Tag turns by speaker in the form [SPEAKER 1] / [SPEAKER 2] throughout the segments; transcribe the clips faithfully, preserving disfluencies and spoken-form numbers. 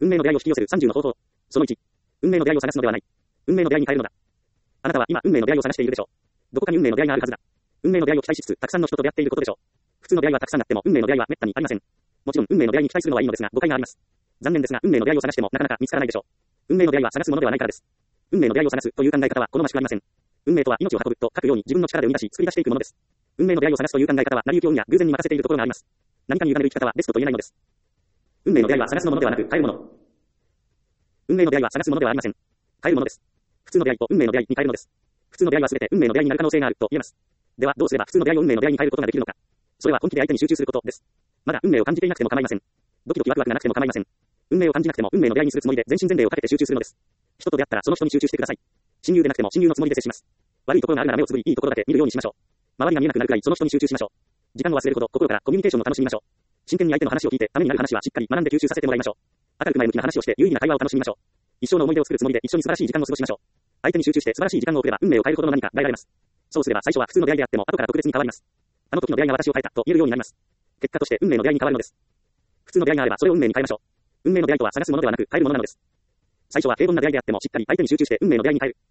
[SPEAKER 1] 運命の出会いを引き寄せるさんじゅうの方法。そのいち。運命の出会いを探すのではない。運命の出会いに変えるのだ。あなたは今運命の出会いを探しているでしょう。どこかに運命の出会いがあるはずだ。運命の出会いを期待しつつ、たくさんの人と出会っていることでしょう。普通の出会いはたくさんあっても、運命の出会いは滅多にありません。もちろん、運命の出会いに期待するのはいいのですが、誤解があります。残念ですが、運命の出会いを探してもなかなか見つからないでしょう。運命の出会いは探すものではないからです。運命の出会いを探すという考え方は好ましくありません。運命とは命を運ぶと書くように自分の力で生み出し、作り出していくものです。運命の出会いを探すという考え方は、成り行き運や偶然に任せているところがあります。何かに委ねる生き方はベストと言えないのです。運命の出会いは探すものではなく、変えるもの。運命の出会いは探すものではありません。変えるものです。普通の出会いを運命の出会いに変えるのです。普通の出会いは全て運命の出会いになる可能性があると言えます。では、どうすれば普通の出会いを運命の出会いに変えることができるのか。それは本気で相手に集中することです。まだ運命を感じていなくても構いません。ドキドキワクワクがなくても構いません。運命を感じなくても運命の出会いにするつもりで全身全霊をかけて集中するのです。人と出会ったらその人に集中してください。親友でなくても親友のつもりで接します。悪いところがあるなら目をつぶり、いいところだけ見るようにしましょう。周りが見えなくなるくらいその人に集中しましょう。時間を忘れるほど心からコミュニケーションを楽しみましょう。真剣に相手の話を聞いて、ためになる話はしっかり学んで吸収させてもらいましょう。明るく前向きな話をして有意義な会話を楽しみましょう。一生の思い出を作るつもりで一緒に素晴らしい時間を過ごしましょう。相手に集中して素晴らしい時間を送れば運命を変えるほどの何かが得られます。そうすれば最初は普通の出会いであっても後から特別に変わります。あの時の出会いが私を変えたと言えるようになります。結果として運命の出会いに変わるのです。普通の出会いがあればそれを運命に変えましょう。運命の出会いとは探すものではなく変えるものなのです。最初は平凡な出会いであってもしっかり相手に集中して運命の出会いに変える。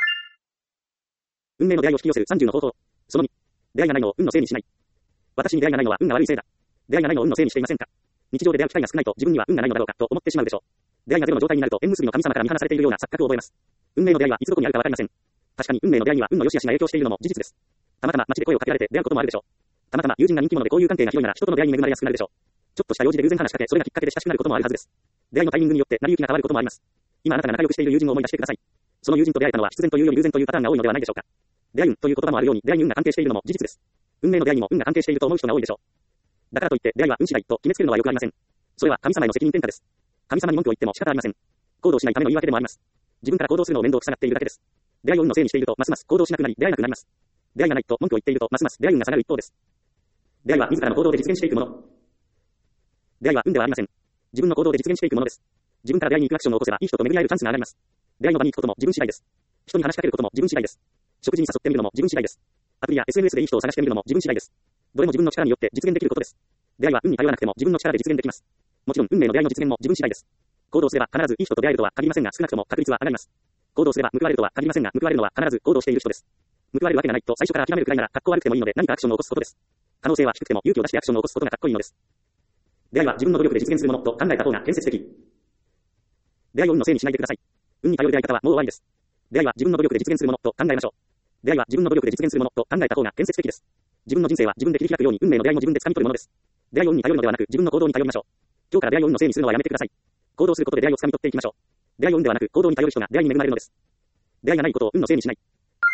[SPEAKER 1] 運命の出会いを引き寄せるさんじゅうの方法。そのに。出会いがないのを運のせいにしない。私に出会いがないのは運が悪いせいだ。出会いがないのを運のせいにしていませんか。日常で出会う機会が少ないと自分には運がないのだろうかと思ってしまうでしょう。出会いがゼロの状態になると縁結びの神様から見放されているような錯覚を覚えます。運命の出会いはいつどこにあるかわかりません。確かに運命の出会いには運の良し悪しが影響しているのも事実です。たまたま街で声をかけられて出会うこともあるでしょう。たまたま友人が人気者で交友関係が広いなら人との出会いに恵まれやすくなるでしょう。ちょっとした用事で偶然話しかけ、それがきっかけで親しくなることもあるはずです。出会いのタイミングによって成り行きが変わることもあります。今あなたが仲良くしている友人を思い出してください。その友人と出会えたのは必然というより偶然というパターンが多いのではないでしょうか。出会い運という言葉もあるように出会いに運が関係しているのも事実です。運命の出会いにも運が関係していると思う人が多いでしょう。だからといって出会いは運次第と決めつけるのはよくありません。それは神様への責任転嫁です。神様に文句を言っても仕方ありません。行動しないための言い訳でもあります。自分から行動するのを面倒くさがっているだけです。出会いを運のせいにしているとますます行動しなくなり出会えなくなります。出会いがないと文句を言っているとますます出会い運が下がる一方です。出会いは自らの行動で実現していくもの。出会いは運ではありません。自分の行動で実現していくものです。自分から出会いに行くアクションを起こせばいい人と巡り合えるチャンスが上がります。出会いの場に行くことも自分次第です。人に話しかけることも自分次第です。食事に誘ってみるのも自分次第です。アプリや エスエヌエス でいい人を探してみるのも自分次第です。どれも自分の力によって実現できることです。出会いは運に頼らなくても自分の力で実現できます。もちろん運命の出会いの実現も自分次第です。行動すれば必ずいい人と出会えるとは限りませんが、少なくとも確率は上がります。行動すれば報われるとは限りませんが、報われるのは必ず行動している人です。報われるわけがないと最初から諦めるくらいなら格好悪くてもいいので何かアクションを起こすことです。可能性は低くても勇気を出してアクションを起こすことがかっこいいのです。出会いは自分の努力で実現するものと考えた方が建設的。出会いを運のせいにしないでください。運に頼る出会い方はもう終わりです。出会いは自分の努力で実現するものと考えましょう。出会いは自分の努力で実現するものと考えた方が建設的です。自分の人生は自分で切り開くように運命の出会いも自分で掴み取るものです。出会いを運に頼るのではなく自分の行動に頼りましょう。今日から出会いを運のせいにするのはやめてください。行動することで出会いを掴み取っていきましょう。出会いを運ではなく行動に頼る人が出会いに恵まれるのです。出会いがないことを運のせいにしない。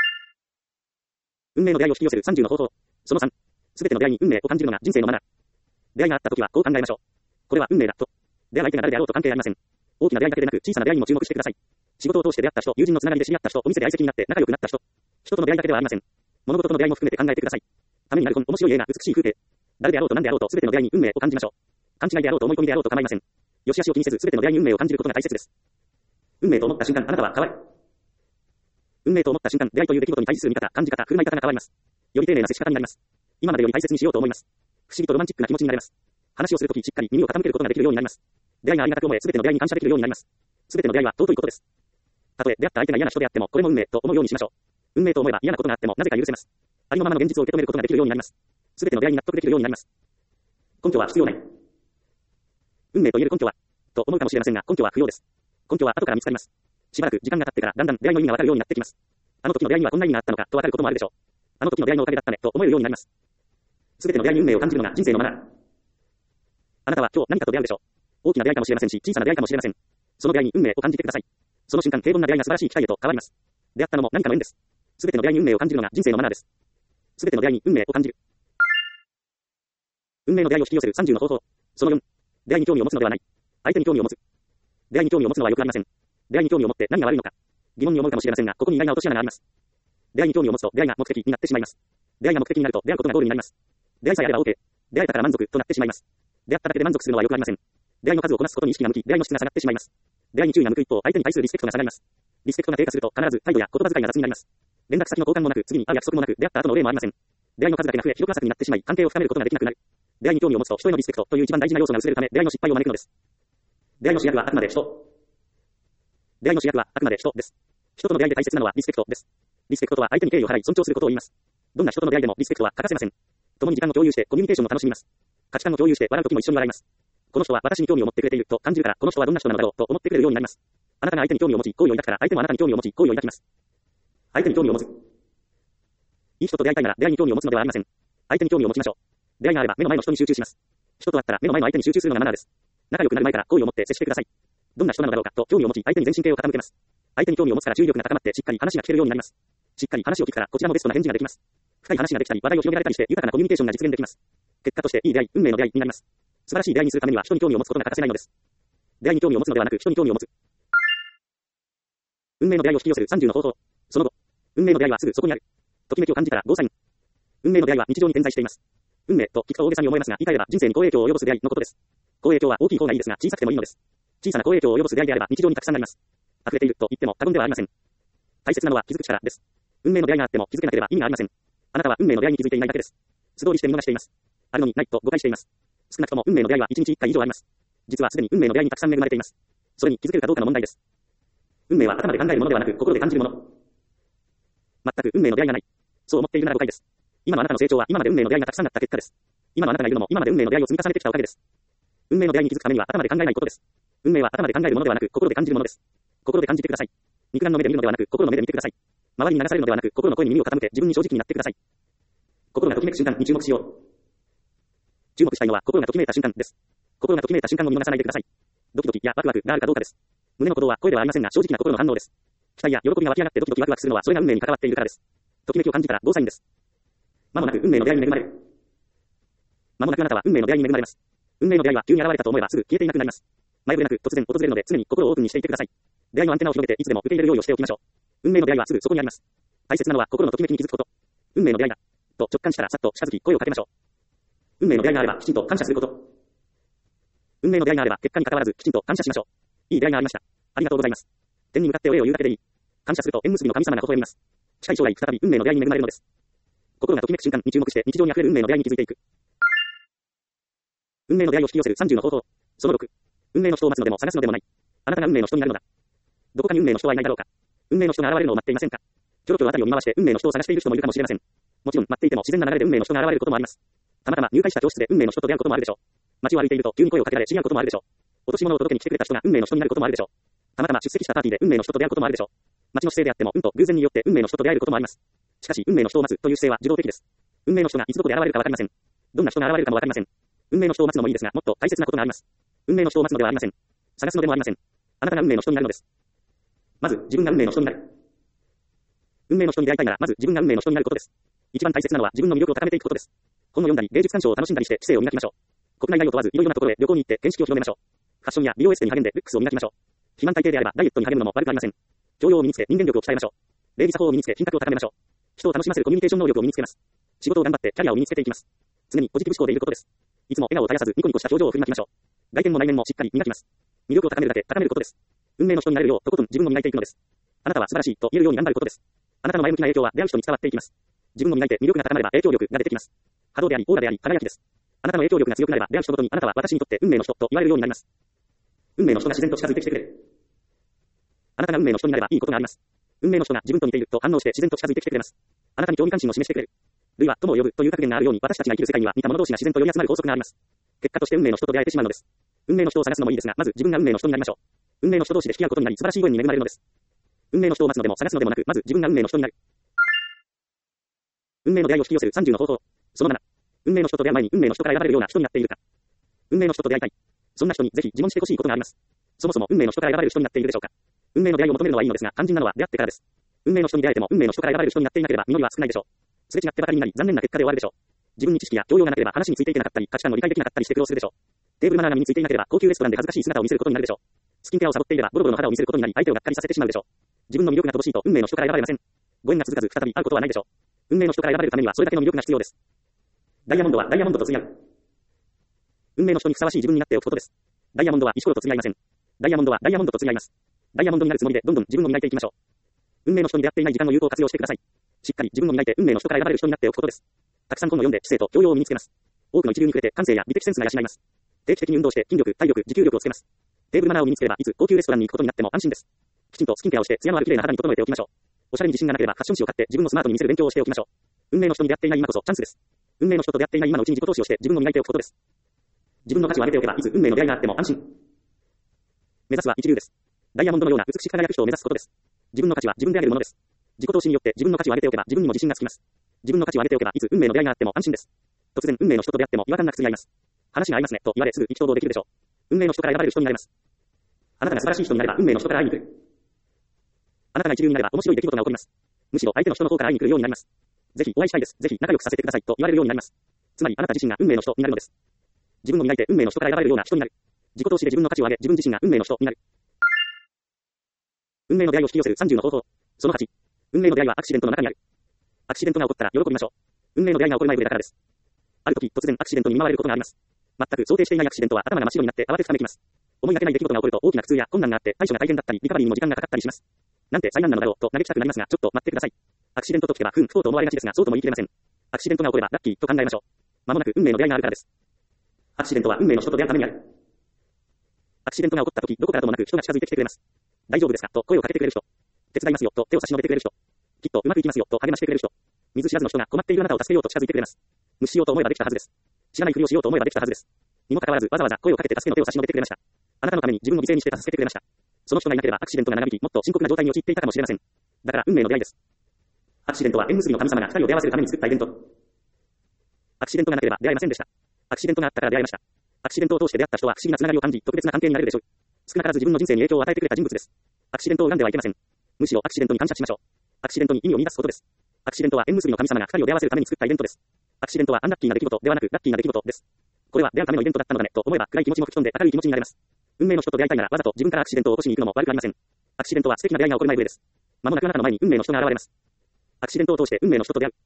[SPEAKER 1] 運命の出会いを引き寄せるさんじゅうの方法。そのさん。すべての出会いに運命を感じるのが人生のマナー。出会いがあったときはこう考えましょう。これは運命だと。出会う相手が誰であろうと関係ありません。大きな出会いだけでなく小さな出会いにも注目してください。仕事を通して出会った人、友人のつながりで知り合った人、お店で相席になって仲良くなった人。人との出会いだけではありません。物事との出会いも含めて考えてください。ためになる本、面白い映画、美しい風景。誰であろうと何であろうとすべての出会いに運命を感じましょう。勘違いであろうと思い込みであろうと構いません。良し悪しを気にせずすべての出会いに運命を感じることが大切です。運命と思った瞬間、あなたは変わる。運命と思った瞬間、出会いという出来事に対する見方、感じ方、振る舞い方が変わります。より丁寧な接し方になります。今までより大切にしようと思います。不思議とロマンチックな気持ちになれます。話をするときしっかり耳を傾けることができるようになります。出会いがありがたく思え、すべての出会いに感謝できるようになります。すべての出会いは尊いことです。たとえ出会った相手が嫌な人であっても、これも運命と思うようにしましょう。運命と思えば嫌なことがあってもなぜか許せます。ありのままの現実を受け止めることができるようになります。すべての出会いに納得できるようになります。根拠は必要ない。運命と言える根拠はと思うかもしれませんが、根拠は不要です。根拠は後から見つかります。しばらく時間が経ってからだんだん出会いの意味がわかるようになってきます。あの時の出会いにはこんな意味があったのかとわかることもあるでしょう。あの時の出会いのおかげだったねと思えるようになります。すべての出会いに運命を感じるのが人生のマナー。あなたは今日何かと出会うでしょう。大きな出会いかもしれませんし、小さな出会いかもしれません。その出会いに運命を感じてください。その瞬間、平凡な出会いが素晴らしい機会へと変わります。出会ったのも何かの縁です。すべての出会いに運命を感じるのが人生のマナーです。すべての出会いに運命を感じる。運命の出会いを引き寄せるさんじゅうの方法。そのよん。出会いに興味を持つのではない。相手に興味を持つ。出会いに興味を持つのはよくありません。出会いに興味を持って何が悪いのか。疑問に思うかもしれませんが、ここに意外な落とし穴があります。出会いに興味を持つと出会いが目的になってしまいます。出会いが目的になると出会うことがゴールになります。出会いさえあれば OK。出会えたから満足となってしまいます。出会っただけで満足するのはよくありません。出会いの数をこなすことに意識が向き、出会いの質が下がってしまいます。出会いに注意が向く一方、相手に対するリスペクトが下がります。リスペクトが低下すると必ず態度や言葉遣いが雑になります。連絡先の交換もなく、次に会う約束もなく、出会った後の例もありません。出会いの数だけが増え、記録浅くになってしまい、関係を深めることができなくなる。出会いに興味を持つと人へのリスペクトという一番大事な要素が薄れるため、出会いの失敗を招くのです。 出会いの主役はあくまで人。出会いの主役はあくまで人です。人との出会いで大切なのはリスペクトです。リスペクトとは相手に敬意を払い尊重することを言います。どんな人との出会いでもリスペクトは欠かせません。共に時間を共有してコミュニケーションを楽しみます。価値観を共有して笑うときも一緒に笑います。この人は私に興味を持ってくれていると感じるから、この人はどんな人なのだろうと思ってくれるようになります。あなたが相手に興味を持ち、好意を抱くから、相手もあなたに興味を持ち、好意を抱きます。相手に興味を持つ。いい人と出会いたいなら出会いに興味を持つのではありません。相手に興味を持ちましょう。出会いがあれば目の前の人に集中します。人と会ったら目の前の相手に集中するのがマナーです。仲良くなる前から好意を持って接してください。どんな人なのだろうかと興味を持ち、相手に全神経を傾けます。相手に興味を持つから注意力が高まってしっかり話が聞けるようになります。しっかり話を聞くからこちらもベストな返事ができます。深い話ができたり、話題を広げられたりして豊かなコミュニケーションが実現できます。結果としていい出会い、運命の出会いになります。素晴らしい出会いにするためには人に興味を持つことが欠かせないのです。出会いに興味を持つのではなく人に興味を持つ。運命の出会いを引き寄せるさんじゅうの方法。その後、運命の出会いはすぐそこにある。ときめきを感じたらゴーサイン。運命の出会いは日常に点在しています。運命と聞くと大げさに思えますが、言い換えれば人生に好影響を及ぼす出会いのことです。好影響は大きい方がいいですが、小さくてもいいのです。小さな好影響を及ぼす出会いであれば日常にたくさんなります。溢れていると言っても過言ではありません。大切なのは気づく力です。運命の出会いがあっても気づけなければ意味がありません。あなたは運命の出会いに気づいていないだけです。素通りして見逃しています。あるのにないと誤解しています。少なくとも運命の出会いはいちにちいっかい以上あります。実はすでに運命の出会いにたくさん恵まれています。それに気づけるかどうかの問題です。運命は頭で考えるものではなく心で感じるもの。全く運命の出会いがない。そう思っているなら誤解です。今のあなたの成長は今まで運命の出会いがたくさんあった結果です。今のあなたがいるのも今まで運命の出会いを積み重ねてきたおかげです。運命の出会いに気づくためには頭で考えないことです。運命は頭で考えるものではなく心で感じるものです。心で感じてください。肉眼の目で見るのではなく心の目で見てください。周りに流されるのではなく心の声に耳を傾け自分に正直になってください。心がときめく瞬間に注目しよう。注目したいのは心がときめいた瞬間です。心がときめいた瞬間を見逃さないでください。ドキドキやワクワクがあるかどうかです。胸の鼓動は声ではありませんが正直な心の反応です。期待や喜びが湧き上がってドキドキワクワクするのはそれが運命に関わっているからです。ときめきを感じたらゴーサインです。まもなく運命の出会いに恵まれる。まもなくあなたは運命の出会いに恵まれます。運命の出会いは急に現れたと思えばすぐ消えていなくなります。前触れなく突然訪れるので常に心をオープンにしていてください。出会いのアンテナを広げていつでも受け入れる用意をしておきましょう。運命の出会いはすぐそこにあります。大切なのは心のときめきに気づくこと。運命の出会いだ。と直感したらさっと近づき声をかけましょう。運命の出会いがあればきちんと感謝すること。運命の出会いがあれば結果に関わらずきちんと感謝しましょう。いい出会いがありました。ありがとうございます。天に向かってお礼を言うだけでいい。感謝すると縁結びの神様なことを言います。近い将来再び運命の出会いに恵まれるのです。心がときめく瞬間に注目して日常に溢れる運命の出会いに気づいていく。運命の出会いを引き寄せるさんじゅうの方法。そのろく。運命の人を待つのでも探すのでもない。あなたが運命の人になるのだ。どこかに運命の人はいないだろうか。運命の人が現れるのを待っていませんか。キョロキョロ辺りを見回して運命の人を探している人もいるかもしれません。もちろん待っていても自然な流れで運命の人が現れることもあります。たまたま入会した教室で運命の人と出会うこともあるでしょう。街を歩いていると急に声をかけられ知り合うこともあるでしょう。落とし物を届けに来てくれた人が運命の人になることもあるでしょう。たまたま出席したパーティーで運命の人と出会うこともあるでしょう。街の姿勢であっても運と偶然によって運命の人と出会えることもあります。しかし運命の人を待つという姿勢は受動的です。運命の人がいつどこで現れるかわかりません。どんな人が現れるかもわかりません。運命の人を待つのもいいですが、もっと大切なことがあります。運命の人を待つのではありません。探すのでもありません。あなたが運命の人になるのです。まず自分が運命の人になる。運命の人に出会いたいならまず自分が運命の人になることです。一番大切なのは自分の魅力を高めていくことです。本を読んだり芸術鑑賞を楽しんだりして知性を磨きましょう。国内外を問わずいろいろなところへ旅行に行って見識を広めましょう。ファッションや美容エステに励んでルックスを磨きましょう。肥満体型であればダイエットに励むのも悪くありません。教養を身につけ人間力を鍛えましょう。礼儀作法を身につけ品格を高めましょう。人を楽しませるコミュニケーション能力を身につけます。仕事を頑張ってキャリアを身につけていきます。常にポジティブ思考でいることです。いつも笑顔を絶やさずニコニコした表情を振りまきましょう。外見も内面もしっかり磨きます。魅力を高めるだけ高めることです。運命の人になれるようとことん自分を磨いていくのです。あなたは素晴らしいと言えるように頑張ることです。あなたの前向きな影響は出会う人に伝わっていきます。自分を磨いて魅力が高まれば影響力が出てきます。波動でありオーラであり輝きです。あなたの影響力が強くなれば出会う人ごとにあなたは私にとって運命の人と言われるようになります。運命の人が自然と近づいてきてくれる。あなたが運命の人になればいいことがあります。運命の人が自分と似ていると反応して自然と近づいてきてくれます。あなたに興味関心を示してくれる。類は友を呼ぶという格言があるように私たちが生きる世界には似た者同士が自然と寄り集まる法則があります。結果として運命の人と出会えてしまうのです。運命の人を探すのもいいですが、まず自分が運命の人になりましょう。運命の人同士で引き合うことになり素晴らしいご縁に恵まれるのです。運命の人を待つのでも探すのでもなく、まず自分が運命の人になる。運命の出会いを引き寄せるさんじゅうの方法。そのなな。運命の人と出会う前に運命の人から選ばれるような人になっているか。運命の人と出会いたい。そんな人にぜひ自問してほしいことがあります。そもそも運命の人から選ばれる人になっているでしょうか。運命の出会いを求めるのはいいのですが、肝心なのは出会ってからです。運命の人に出会えても運命の人から選ばれる人になっていなければ実りは少ないでしょう。すれ違ってばかりになり残念な結果で終わるでしょう。自分に知識や教養がなければ話についていけなかったり、価値観を理解できなかったりして苦労するでしょう。テーブルマナーが身についていなければ高級レストランで恥ずかしい姿を見せることになるでしょう。スキンケアをサボっていればボロボロの肌を見せることになり相手をがっかりさせてしまうでしょう。自分の魅力が乏しいと運命の人から選ばれません。ご縁が続かず再び会うことはないでしょう。運命の人から選ばれるためにはそれだけの魅力が必要です。ダイヤモンドはダイヤモンドと釣り合う。運命の人にふさわしい自分になっておくことです。ダイヤモンドは石ころと釣り合いません。ダイヤモンドはダイヤモンドと釣り合います。ダイヤモンドになるつもりでどんどん自分を磨いていきましょう。運命の人に出会っていない時間を有効活用してください。しっかり自分を磨いて運命の人から選ばれる人になっておくことです。たくさん本を読んで知性と教養を身につけます。多くの一流に触れて感性や美的センスが養います。定期的に運動して筋力、体力、持久力をつけます。 テーブルマナーを身につければ、いつ高級レストランに行くことになっても安心です。きちんとスキンケアをして、艶のある綺麗な肌に整えておきましょう。おしゃれに自信がなければ、ファッション誌を買って、自分のスマートに見せる勉強をしておきましょう。運命の人に出会っていない今こそチャンスです。運命の人と出会っていない今のうちに自己投資をして、自分を磨いておくことです。自分の価値を上げておけば、いつ運命の出会いがあっても安心。目指すは一流です。ダイヤモンドのような美しく輝く人を目指すことです。自分の価値は自分で上げるものです。自己投資によって自分の価値を上げておけば、自分にも自信がつきます。自分の価値を上げておけば、いつ運命の出会いがあっても安心です。突然運命の人と出会っても違和感なく釣り合います。話が合いますねと言われすぐ意気投合できるでしょう。運命の人から選ばれる人になれます。あなたが素晴らしい人になれば運命の人から会いに来る。あなたが一流になれば面白い出来事が起こります。むしろ相手の人の方から会いに来るようになります。ぜひお会いしたいです。ぜひ仲良くさせてくださいと言われるようになります。つまりあなた自身が運命の人になるのです。自分を磨いて運命の人から選ばれるような人になる。自己投資で自分の価値を上げ、自分自身が運命の人になる。運命の出会いを引き寄せるさんじゅうの方法。そのはち。運命の出会いはアクシデントの中にある。アクシデントが起こったら喜びましょう。運命の出会いが起こる前触れだからです。ある時突然アクシデントに見舞われることがあります。全く想定していないアクシデントは頭が真っ白になって慌てふためきます。思いがけない出来事が起こると大きな苦痛や困難があって対処が大変だったりリカバリーにも時間がかかったりします。なんて災難なのだろうと嘆きたくなりますがちょっと待ってください。アクシデントと聞けば不運不幸と思われがちですがそうとも言い切れません。アクシデントが起こればラッキーと考えましょう。まもなく運命の出会いがあるからです。アクシデントは運命の人と出会うためにある。アクシデントが起こった時どこからともなく人が近づいてきてくれます。大丈夫ですかと声をかけてくれる人。手伝いますよと手を差し伸べてくれる人。きっとうまくいきますよと励ましてくれる人。見ず知らずの人が困っているあなたを助けようと近づいてくれます。無視しようと思えばできたはずです。知らないふりをしようと思えばできたはずです。にもかかわらずわざわざ声をかけて助けの手を差し伸べてくれました。あなたのために自分を犠牲にして助けてくれました。その人がいなければアクシデントが長引きもっと深刻な状態に陥っていたかもしれません。だから運命の出会いです。アクシデントは縁結びの神様が二人を出会わせるために作ったイベント。アクシデントがなければ出会えませんでした。アクシデントがあったから出会いました。アクシデントを通して出会った人は不思議なつながりを感じ特別な関係になれるでしょう。少なからず自分の人生に影響を与えてくれた人物です。アクシデントを恨んではいけません。むしろアクシデントに感謝しましょう。アクシデントに意味を見出すことです。アクシデントは縁結びの神様が二人を出会わせるために作ったイベントです。アクシデントはアンラッキーな出来事ではなくラッキーな出来事です。これは出会うためのイベントだったのだねと思えば暗い気持ちも吹き飛んで明るい気持ちになれます。運命の人と出会いたいならわざと自分からアクシデントを起こしに行くのも悪くありません。アクシデントは素敵な出会いが起こる前触れです。まもなくあなたの前に運命の人が現れます。アクシデントを通して運命の人と出会う。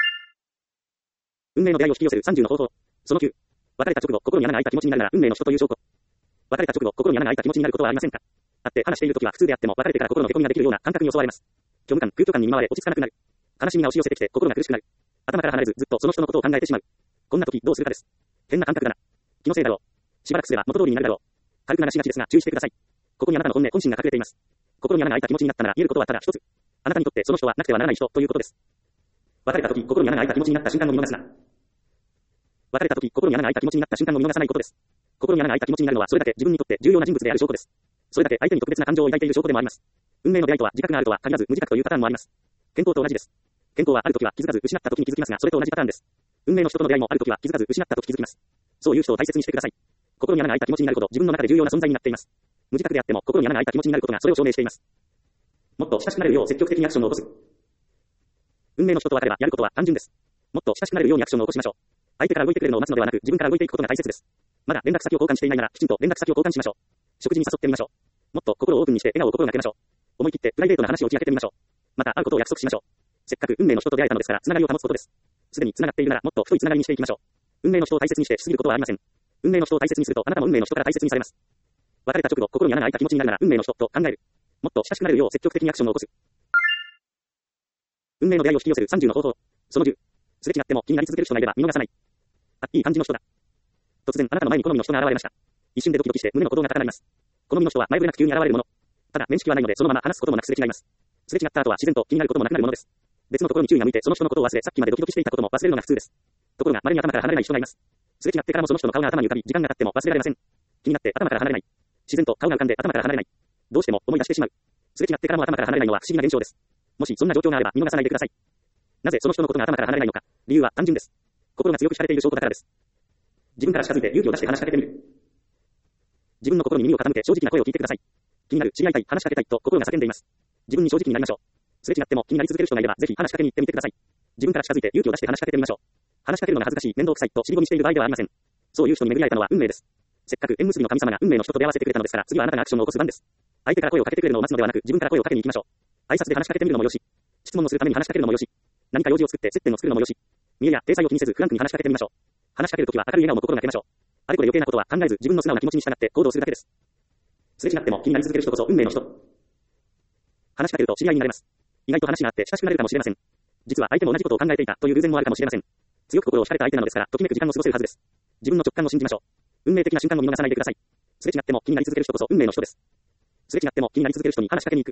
[SPEAKER 1] 運命の出会いを引き寄せるさんじゅうの方法。そのきゅう。別れた直後心に穴が開いた気持ちになるなら運命の人という証拠。別れた直後心に穴が開いた気持ちになることはありませんか。会って話しているときは普通であっても別れてから心のへこみができるような感覚に襲われます。虚無感、空虚感に見舞われ落ち着かなくなる。悲しみが押し寄せてきて心が苦しくなる。頭から離れずずっとその人のことを考えてしまう。こんな時どうするかです。変な感覚だな。気のせいだろう。しばらくすれば元通りになるだろう。軽く流しがちですが注意してください。ここにあなたの本音、本心が隠れています。心に穴が開いた気持ちになったなら言えることはただ一つ。あなたにとってその人はなくてはならない人ということです。別れた時心に穴が開いた気持ちになった瞬間を見逃すな。別れた時心に穴が開いた気持ちになった瞬間を見逃さないことです。心に穴が開いた気持ちになるのはそれだけ自分にとって重要な人物である証拠です。それだけ相手に特別な感情を抱いている証拠でもあります。運命の出会いとは自覚があるとは限らず無自覚というパターンもあります。健康と同じです。健康はある時は気づかず失った時に気づきますがそれと同じパターンです。運命の人との出会いもある時は気づかず失った時気づきます。そういう人を大切にしてください。心に穴が開いた気持ちになるほど自分の中で重要な存在になっています。無自覚であっても心に穴が開いた気持ちになることがそれを証明しています。もっと親しくなれるよう積極的にアクションを起こす。運命の人と別ればやることは単純です。もっと親しくなれるようにアクションを起こしましょう。相手から動いてくれるのを待つのではなく自分から動いていくことが大切です。まだ連絡先を交換していないならきちんと連絡先を交換しましょう。食事に誘ってみましょう。もっと心をオープンにして笑顔を心がけましょう。思い切ってプライベートな話を打ち明けてみましょう。また会うことを約束しましょう。せっかく運命の人と出会えたのですからつながりを保つことです。すでにつながっているならもっと太いつながりにしていきましょう。運命の人を大切にしてしすぎることはありません。運命の人を大切にするとあなたも運命の人から大切にされます。別れた直後心に穴が開いた気持ちになるなら運命の人と考える。もっと親しくなれるよう積極的にアクションを起こす。運命の出会いを引き寄せるさんじゅうの方法。そのじゅう。すれ違っても気になり続ける人がいれば見逃さない。あ、いい感じの人だ。突然あなたの前に好みの人が現れました。一瞬でドキドキして胸の鼓動が高鳴ります。好みの人は前触れなく急に現れるもの。ただ面識はないのでそのまま話すこともなくすれ違います。すれ違った後は自然と気になることもなくなるものです。別のところに注意が向いてその人のことを忘れさっきまでドキドキしていたことも忘れるのが普通です。ところが稀に頭から離れない人がいます。すれ違ってからもその人の顔が頭に浮かび時間が経っても忘れられません。気になって頭から離れない。自然と顔が浮かんで頭から離れない。どうしても思い出してしまう。すれ違ってからも頭から離れないのは不思議な現象です。もしそんな状況があれば見逃さないでください。なぜその人のことが頭から離れないのか。理由は単純です。心が強く惹かれている証拠だからです。自分から近づいて勇気を出して話しかけてみる。自分の心に耳を傾け正直な声を聞いてください。気になる、知り合いたい、話しかけたいと心が叫んでいます。自分に正直になりましょう。すれ違っても気になり続ける人がいればぜひ話しかけに行ってみてください。自分から近づいて勇気を出して話しかけてみましょう。話しかけるのが恥ずかしい、面倒くさいと尻込みしている場合ではありません。そういう人に巡り会えたのは運命です。せっかく縁結びの神様が運命の人と出会わせてくれたのですから次はあなたがアクションを起こす番です。相手から声をかけてくれるのを待つのではなく自分から声をかけに行きましょう。挨拶で話しかけてみるのもよし、質問をするために話しかけるのもよし、何か用事を作って接点を作るのもよし、見栄や体裁を気にせずフランクに話しかけてみましょう。話しかけるときは明るい笑顔も心がけましょう。あれこれ余計なことは考えず自分の素直な気持ちに従って行動するだけです。すれ違っても気になり続ける人こそ運命の人。話しかけると知り合いになれます。意外と話があって親しくなれるかもしれません。実は相手も同じことを考えていたという偶然もあるかもしれません。強く心を惹かれた相手なのですからときめく時間も過ごせるはずです。自分の直感を信じましょう。運命的な瞬間を見逃さないでください。 すれ違っても気になり続ける人こそ運命の人です。すれ違っても気になり続ける人に話しかけに行く。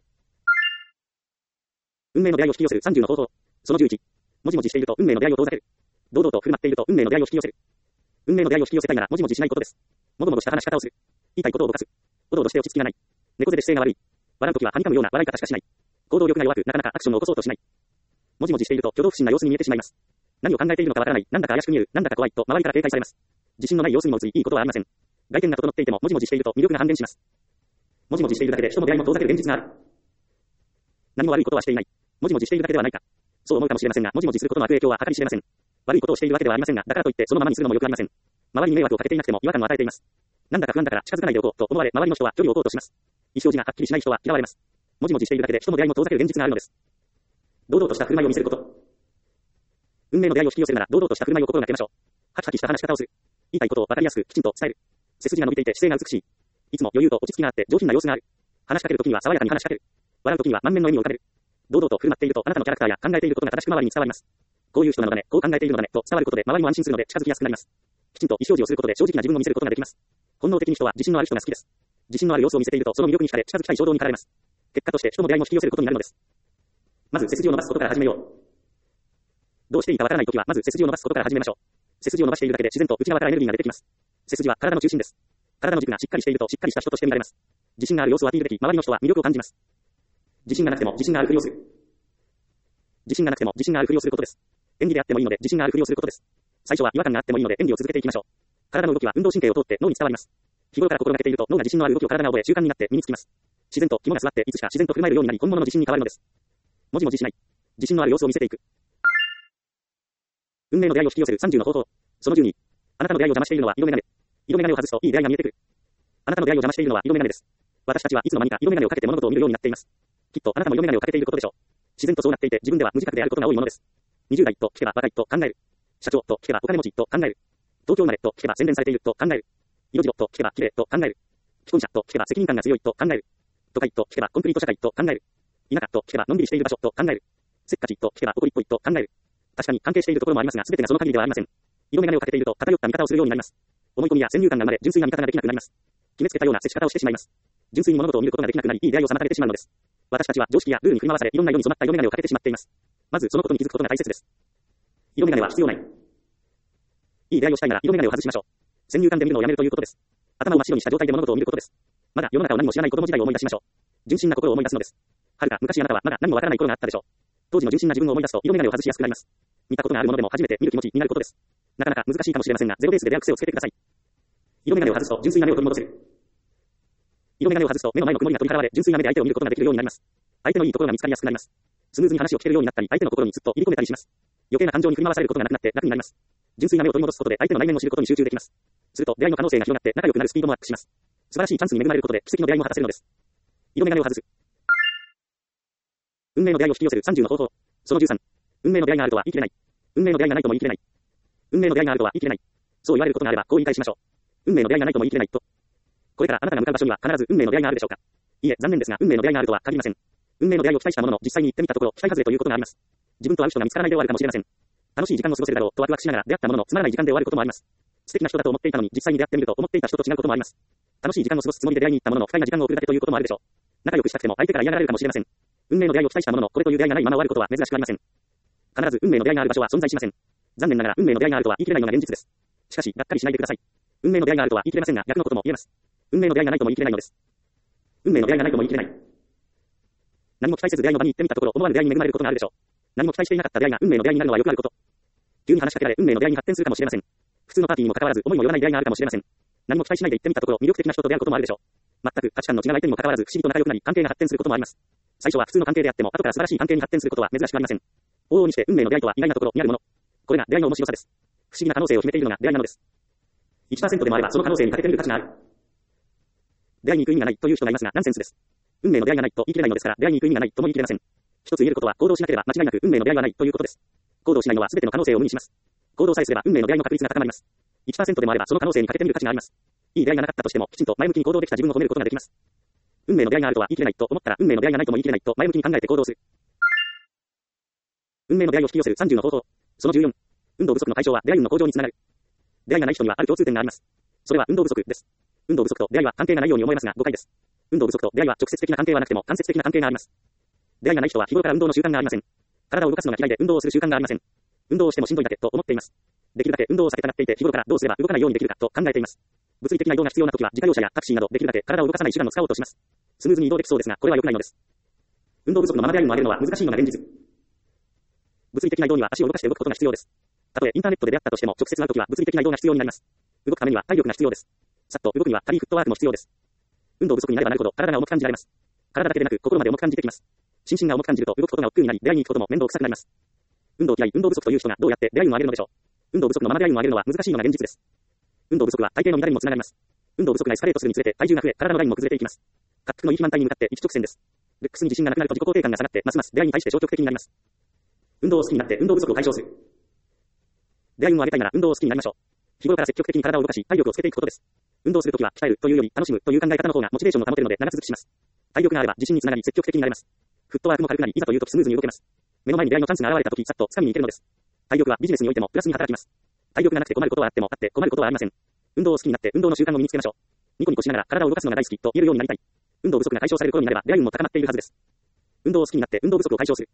[SPEAKER 1] 運命の出会いを引き寄せるさんじゅうの方法。そのじゅういち。もじもじしていると運命の出会いを遠ざける。堂々と振る舞っていると運命の出会いを引き寄せる。運命の出会いを引き寄せたいならもじもじしないことです。もどもどした話し方をする。言いたいことをぼかす。おどおどして落ち着きがない。猫背で姿勢が悪い。笑うときははにかむような笑い方しかしない。行動力が弱くなかなかアクションを起こそうとしない。もじもじしていると挙動不審な様子に見えてしまいます。何を考えているのかわからない。なんだか怪しく見える。なんだか怖いと周りから警戒されます。自信のない様子にも映りいいことはありません。外見が整っていてももじもじしていると魅力が半減します。もじもじしているだけで人の出会いも遠ざける現実がある。何も悪いことはしていない。もじもじしているだけではないか。そう思うかもしれませんが、もじもじすることの悪影響は計り知れません。悪いことをしているわけではありませんが、だからといってそのままにするのも良くありません。周りに迷惑をかけていなくても違和感を与えています。なんだか不安だから近づかないでおこうと思われ、周りの人は距離を置こうとします。意思表示がはっきりしない人は嫌われます。もじもじしているだけで人の出会いも遠ざける現実があるのです。堂々とした振る舞いを見せること。運命の出会いを引き寄せるなら堂々とした振る舞いを心がけましょう。ハキハキした話し方をする。言いたいことを分かりやすくきちんと伝える。背筋が伸びていて姿勢が美しい。いつも余裕と落ち着きがあって上品な様子がある。話しかけるときには爽やかに話しかける。笑うときには満面の笑みを浮かべる。堂々と振る舞っているとあなたのキャラクターや考えていることが正しく周りに伝わります。こういう人なのだね、こう考えているのだねと伝わることで周りも安心するので近づきやすくなります。きちんと意思表示をすることで正直な自分を見せることができます。本能的に人は自信のある人が好きです。自信のある様子を見せているとその魅力に惹かれ近づきたい衝動に駆られます。結果として人の出会いも引き寄せることになるのです。まず背筋を伸ばすことから始めよう。どうしていいかわからないときはまず背筋を伸ばすことから始めましょう。背筋を伸ばしているだけで自然と内側からエネルギーが出てきます。背筋は体の中心です。体の軸がしっかりしているとしっかりした人として見られます。自信がある様子をアピールでき、周りの人は魅力を感じます。自信がなくても自信があるふりをする。自信がなくても自信があるふりをすることです。演技であってもいいので自信があるふりをすることです。最初は違和感があってもいいので演技を続けていきましょう。体の動きは運動神経を通って脳に伝わります。日頃から心がけていると脳が自信のある動きを体が覚え習慣になって身につきます。自然と肝が座っていつしか自然と振る舞えるようになり本物の自信に変わるのです。もじもじしない。自信のある様子を見せていく。運命の出会いを引き寄せるさんじゅうの方法。そのじゅうに。あなたの出会いを邪魔しているのは色眼鏡。色眼鏡を外すといい出会いが見えてくる。あなたの出会いを邪魔しているのは色眼鏡です。私たちはいつの間にか色眼鏡をかけて物事を見るようになっています。きっとあなたも色眼鏡をかけていることでしょう。自然とそうなっていて自分では無自覚であることが多いものです。にじゅう代と聞けば若いと考える。社長と聞けばお金持ちと考える。東京生まれと聞けば洗練されていると考える。色白と聞けば綺麗と考える。既婚者と聞けば責任感が強いと考える。都会と聞けばコンクリート社会と考える。田舎と聞けばのんびりしている場所と考える。せっかちと聞けば怒りっぽいと考える。確かに関係しているところもありますが、全てがその限りではありません。色眼鏡をかけていると偏った見方をするようになります。思い込みや先入観が生まれ、純粋な見方ができなくなります。決めつけたような接し方をしてしまいます。純粋に物事を見ることができなくなり、いい出会いを妨げてしまうのです。私たちは常識やルールに振り回され、いろんな色に染まった色眼鏡をかけてしまっています。まずそのことに気づくことが大切です。色眼鏡は必要ない。いい出会いをしたいなら色眼鏡を外しましょう。先入観で見るのをやめるということです。頭を真っ白にした状態で物事を見ることです。まだ世の中を何も知らない子供時代を思い出しましょう。純真な心を思い出すのです。はるか昔あなたはまだ何もわからない頃があったでしょう。当時の純真な自分を思い出すと色眼鏡を外しやすくなります。見たことがあるものでも初めて見る気持ちになることです。なかなか難しいかもしれませんが、ゼロベースで出会う癖をつけてください。色眼鏡を外すと純粋な目を取り戻せる。色眼鏡を外すと目の前の曇りが取り払われ、純粋な目で相手を見ることができるようになります。相手のいいところが見つかりやすくなります。スムーズに話を聞けるようになったり、相手の心にずっと入り込めたりします。余計な感情に振り回されることがなくなって楽になります。純粋な目を取り戻すことで相手の内面を知ることに集中できます。すると出会いの可能性が広がって仲良くなるスピードもアップします。素晴らしいチャンスに恵まれることで奇跡の出会いも果たせるのです。色眼鏡を外す。運命の出会いを引き寄せるさんじゅうの方法。そのじゅうさん。運命の出会いがあるとは言い切れない。運命の出会いがないとも言い切れない。運命の出会いがあるとは言い切れない。そう言われることがあればこう言い返しましょう。運命の出会いがないとも言い切れないと。これからあなたが向かう場所には必ず運命の出会いがあるでしょうか。いえ、残念ですが運命の出会いがあるとは限りません。運命の出会いを期待したものの実際に行ってみたところ期待外れということがあります。自分と会う人が見つからないで終わるかもしれません。楽しい時間を過ごせるだろうとワクワクしながら出会ったもののつまらない時間で終わることもあります。素敵な人だと思っていたのに実際に出会ってみると思っていた人と違うこともあります。楽しい時間を過ごすつもりで出会いに行ったものの不快な時間を送るだけということもあるでしょう。仲良くしたくても相手から嫌がられるかもしれません。運命の出会いを期待したもののこれという出会いがないまま終わることは珍しくありません。必ず運命の出会いがある場所は存在しません。残念ながら運命の出会いがあるとは言い切れないのが現実です。しかしがっかりしないでください。運命の出会いがあるとは言い切れませんが逆のことも言えます。運命の出会いがないとも言い切れないのです。運命の出会いがないとも言い切れない。何も期待せず出会いの場に行ってみたところ思わぬ出会いに恵まれることがあるでしょう。何も期待していなかった出会いが運命の出会いになるのはよくあること。急に話しかけられ運命の出会いに発展するかもしれません。普通のパーティーにもかかわらず思いもよらない出会いがあるかもしれません。何も期待しないで行ってみたところ魅力的な人と出会うこともあるでしょう。全く価値観の違う相手にもかかわらず不思議と仲良くなり関係が発展することもあります。最初は普通の関係であっても後から素晴らしい関係に発展することは珍しくありません。往々にして運命の出会いとは意外なところにあるもの。これが出会いの面白さです。不思議な可能性を秘めているのが出会いなのです。いちパーセント でもあればその可能性にかけてみる価値がある。出会いに行く意味がないという人がいますがナンセンスです。運命の出会いがないと言い切れないのですから出会いに行く意味がないとも言い切れません。一つ言えることは行動しなければ間違いなく運命の出会いはないということです。行動しないのは全ての可能性を無にします。行動さえすれば運命の出会いの確率が高まります。いちパーセント でもあればその可能性にかけてみる価値があります。いい出会いがなかったとしてもきちんと前向きに行動できた自分を褒めることができます。運命の出会いがあるとは言い切れないと思ったら運命の出会いがないとも言い切れないと前向きに考えて行動する。運命の出会いを引き寄せるさんじゅうの方法。そのじゅうよん。運動不足の解消は出会い運の向上につながる。出会いがない人にはある共通点があります。それは運動不足です。 運動不足と出会いは関係がないように思えますが、誤解です。運動不足と出会いは直接的な関係はなくても間接的な関係があります。出会いがない人は日頃から運動の習慣がありません。体を動かすのが嫌いで運動をする習慣がありません。運動をしてもしんどいだけと思っています。できるだけ運動を避けたがっていて日頃からどうすれば動かないようにできるかと考えています。物理的な移動が必要な時は自家用車やタクシーなどできるだけ体を動かさない手段を使おうとします。スムーズに移動できそうですが、これは良くないのです。運動不足のまま出会いを上げるのは難しいのが現実。物理的な移動には足を動かして動くことが必要です。たとえインターネットで出会ったとしても直接会うときは物理的な移動が必要になります。動くためには体力が必要です。さっと動くには軽いフットワークも必要です。運動不足になればなるほど体が重く感じられます。体だけでなく心まで重く感じてきます。心身が重く感じると動くことが億劫になり出会いに行くことも面倒くさくなります。運動嫌い、運動不足という人がどうやって出会いを上げるのでしょう。運動不足のまま出会いを上げるのは難しいのが現実です。運動不足は体型の乱れにもつながります。運動不足がエスカレートするにつれて体重が増え、体のラインも崩れていきます。滑腹のいい肥満体に向かって一直線です。ルックスに自信がなくなると自己肯定感が下がってますます出会いに対して消極的になります。運動を好きになって運動不足を解消する。出会い運を上げたいなら運動を好きになりましょう。日頃から積極的に体を動かし体力をつけていくことです。運動するときは鍛えるというより楽しむという考え方の方がモチベーションを保てるので長続きします。体力があれば自信につながり積極的になれます。フットワークも軽くなりいざというときスムーズに動けます。目の前に出会いのチャンスが現れたときさっと掴みに行けるのです。体力はビジネスにおいてもプラスに働きます。体力がなくて困ることはあってもあって困ることはありません。運動を好きになって運動の習慣を身につけましょう。ニコニコしながら体を動かすのが大好きと言えるようになりたい。運動不足が解消される頃になれば出会い運も高まっているはずです。運動を好きになって運動不足を解消する。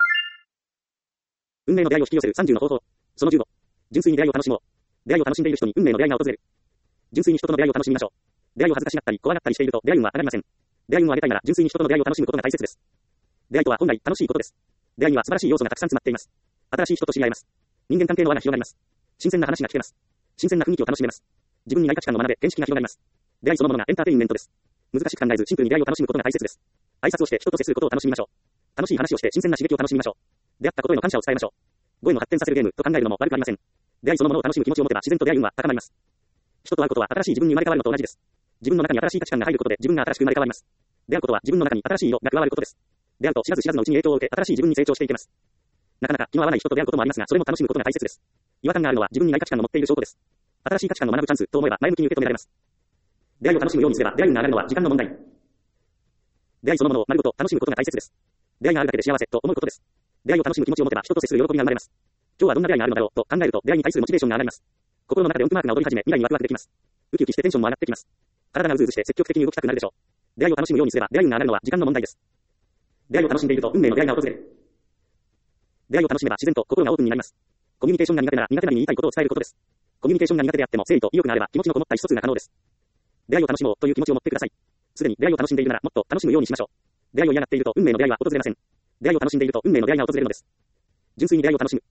[SPEAKER 1] 運命の出会いを引き寄せるさんじゅうの方法。そのじゅうご。純粋に出会いを楽しもう。出会いを楽しんでいる人に運命の出会いが訪れる。純粋に人との出会いを楽しみましょう。出会いを恥ずかしがったり怖がったりしていると出会い運は上がりません。出会い運を上げたいなら純粋に人との出会いを楽しむことが大切です。出会いとは本来楽しいことです。出会いには素晴らしい要素がたくさん詰まっています。新しい人と知り合えます。人間関係の輪が広がります。新鮮な話が聞けます。新鮮な雰囲気を楽しめます。自分にない価値観を学べ、見識が広がります。出会いそのものがエンターテインメントです。難しく考えずシンプルに出会いを楽しむことが大切です。挨拶をして人と接することを楽しみましょう。楽しい話をして新鮮な刺激を楽しみましょう。出会ったことへの感謝を伝えましょう。語彙の発展させるゲームと考えるのも悪くありません。出会いそのものを楽しむ気持ちを持てば自然と出会い運は高まります。人と会うことは新しい自分に生まれ変わるのと同じです。自分の中に新しい価値観が入ることで自分が新しく生まれ変わります。出会うことは自分の中に新しい色が加わることです。出会うと知らず知らずのうちに影響を受け新しい自分に成長していけます。なかなか気の合わない人と出会うこともありますが、それも楽しむことが大切です。違和感があるのは自分にない価値観を持っている証拠です。新しい価値観を学ぶチャンスと思えば前向きに受け止められます。出会いを楽しむようにすれば出会い運が上がるのは時間の問題。出会いそのものを丸ごと楽しむことが大切です。出会いがあるだけで幸せと思うことです。出会いを楽しむ気持ちを持てば人と接する喜びが生まれます。今日はどんな出会いがあるのだろうと考えると出会いに対するモチベーションが上がります。心の中で音符マークが踊り始め未来にワクワクできます。ウキウキしてテンションも上がってきます。体がうずうずして積極的に動きたくなるでしょう。出会いを楽しむようにすれば出会い運が上がるのは時間の問題です。出会いを楽しんでいると運命の出会いが訪れる。出会いを楽しめば自然と心がオープンになります。コミュニケーションが苦手なら苦手なりに言いたいことを伝えることです。コミュニケーションが苦手であっても誠意と意欲があれば気持ちのこもった意思疎通が可能です。出会いを楽しもうという気持ちを持ってください。すでに出会いを楽しんでいるならもっと楽しむようにしましょう。出会いを嫌がっていると運命の出会いは訪れません。出会いを楽しんでいると運命の出会いが訪れるのです。純粋に出会いを楽しむ。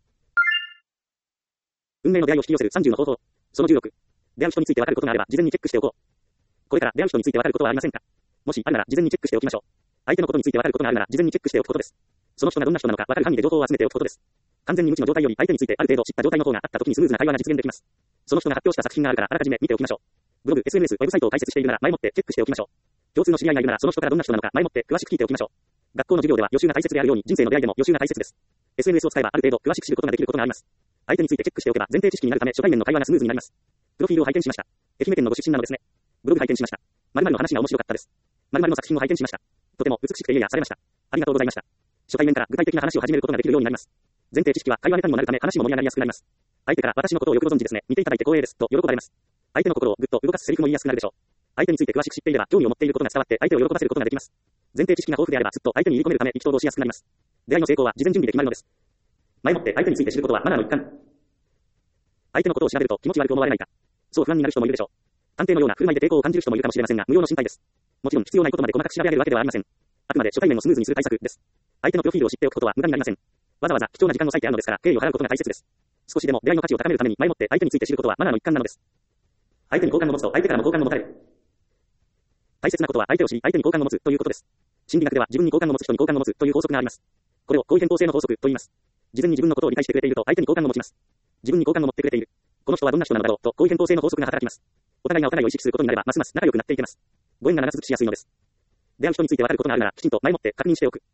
[SPEAKER 1] 運命の出会いを引き寄せるさんじゅうの方法。そのじゅうろく。出会う人について分かることがあれば事前にチェックしておこう。これから出会う人について分かることはありませんか？もしあるなら事前にチェックしておきましょう。相手のことについて分かることがあるなら事前にチェックしておくことです。その人がどんな人なのか分かる範囲で情報を集めておくことです。完全に無知の状態より相手についてある程度知った状態の方があった時にスムーズな会話が実現できます。その人が発表した作品があるからあらかじめ見ておきましょう。ブログ、エスエヌエス、ウェブサイトを開設しているなら前もってチェックしておきましょう。共通の知り合いがいるならその人からどんな人なのか前もって詳しく聞いておきましょう。学校の授業では予習が大切であるように人生の出会いでも予習が大切です。エスエヌエス を使えばある程度詳しく知ることができることがあります。相手についてチェックしておけば前提知識になるため初対面の会話がスムーズになります。プロフィールを拝見しました。愛媛県のご出身なのですね。ブログ拝見しました。〇〇の話が面白かったです。〇〇の作品を拝見しました。とても美しくていやいやされました。ありがとうございました。初対面から具体的な話を始めることができるようになります。前提知識は会話ネタにもなるため話も盛り上がりやすくなります。相手から私のことをよくご存知ですね。見ていただいて光栄ですと喜ばれます。相手の心をぐっと動かすセリフも言いやすくなるでしょう。相手について詳しく知っていれば興味を持っていることが伝わって相手を喜ばせることができます。前提知識が豊富であればずっと相手に入り込めるため意気投合しやすくなります。出会いの成功は事前準備で決まるのです。前もって相手について知ることはマナーの一環。相手のことを調べると気持ち悪く思われないか。そう不安になる人もいるでしょう。探偵のような振る舞いで抵抗を感じる人もいるかもしれませんが無用の心配です。もちろん必要ないことまで細かく調べ上げるわけではありません。あくまで初対面をスムーズにする対策です。相手のプロフィールを知っておくことは無駄になりません。わざわざ貴重な時間を割いてあるのですから敬意を払うことが大切です。少しでも出会いの価値を高めるために前もって相手について知ることはマナーの一環なのです。相手に好感を持つと相手からも好感を持たれる。大切なことは相手を知り相手に好感を持つということです。心理学では自分に好感を持つ人に好感を持つという法則があります。これを好意変更性の法則と言います。事前に自分のことを理解してくれていると相手に好感を持ちます。自分に好感を持ってくれている。この人はどんな人なのだろうと好意変更性の法則が働きます。お互いがお互いを意識することになればますます仲良くなっていけます。ご縁が長続きしやすいのです。出会う人について分かることがあるならきちんと前もって確認しておく。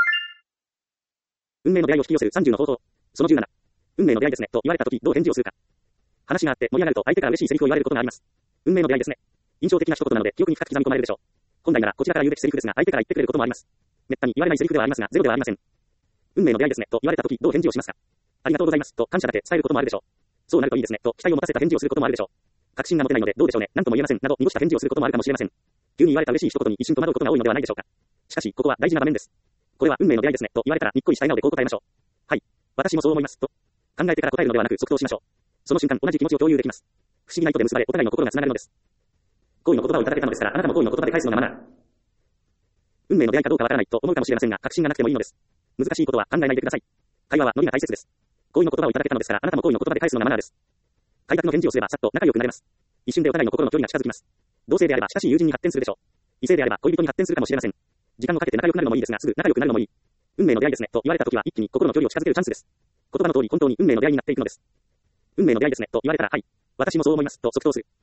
[SPEAKER 1] 運命の出会いを引き寄せるさんじゅうの方法。そのじゅうなな。運命の出会いですねと言われたときどう返事をするか。話があって盛り上がると相手から嬉しいセリフを言われることがあります。運命の出会いですね。印象的な一言なので記憶に深く刻み込まれるでしょう。本来ならこちらから言うべきセリフですが相手から言ってくれることもあります。めったに言われないセリフではありますがゼロではありません。運命の出会いですねと言われたときどう返事をしますか。ありがとうございますと感謝だけ伝えることもあるでしょう。そうなるといいですねと期待を持たせた返事をすることもあるでしょう。 確信が持てないのでどうでしょうね。なんとも言えません。など、濁した返事をすることもあるかもしれません。急に言われた嬉しい一言に一瞬戸惑うことが多いのではないでしょうか。しかし、ここは大事な場面です。これは運命の出会いですね、と言われたら、にっこりした笑顔でこう答えましょう。はい。私もそう思います、と。考えてから答えるのではなく、即答しましょう。その瞬間、同じ気持ちを共有できます。不思議な糸で結ばれ、お互いの心がつながるのです。好意の言葉をいただけたのですから、あなたも好意の言葉で返すのがマナー。運命の出会いかどうかわからないと思うかもしれませんが、確信がなくてもいいのです。難しいことは考えないでください。会話はノリが大切です。好意の言葉をいただけたのですから、あなたも好意の言葉で返すのがマナーです。快諾の返事をすれば、さっと仲良くなれます。一瞬でお互いの心の距離が近づきます。同性であれば親しい友人に発展するでしょう。異性であれば恋人に発展するかもしれません。時間をかけて仲良くなるのもいいですが、すぐ仲良くなるのもいい。運命の出会いですね、と言われたときは一気に心の距離を近づけるチャンスです。言葉の通り本当に運命の出会いになっていくのです。運命の出会いですね、と言われたら、はい。私もそう思います、と即答する。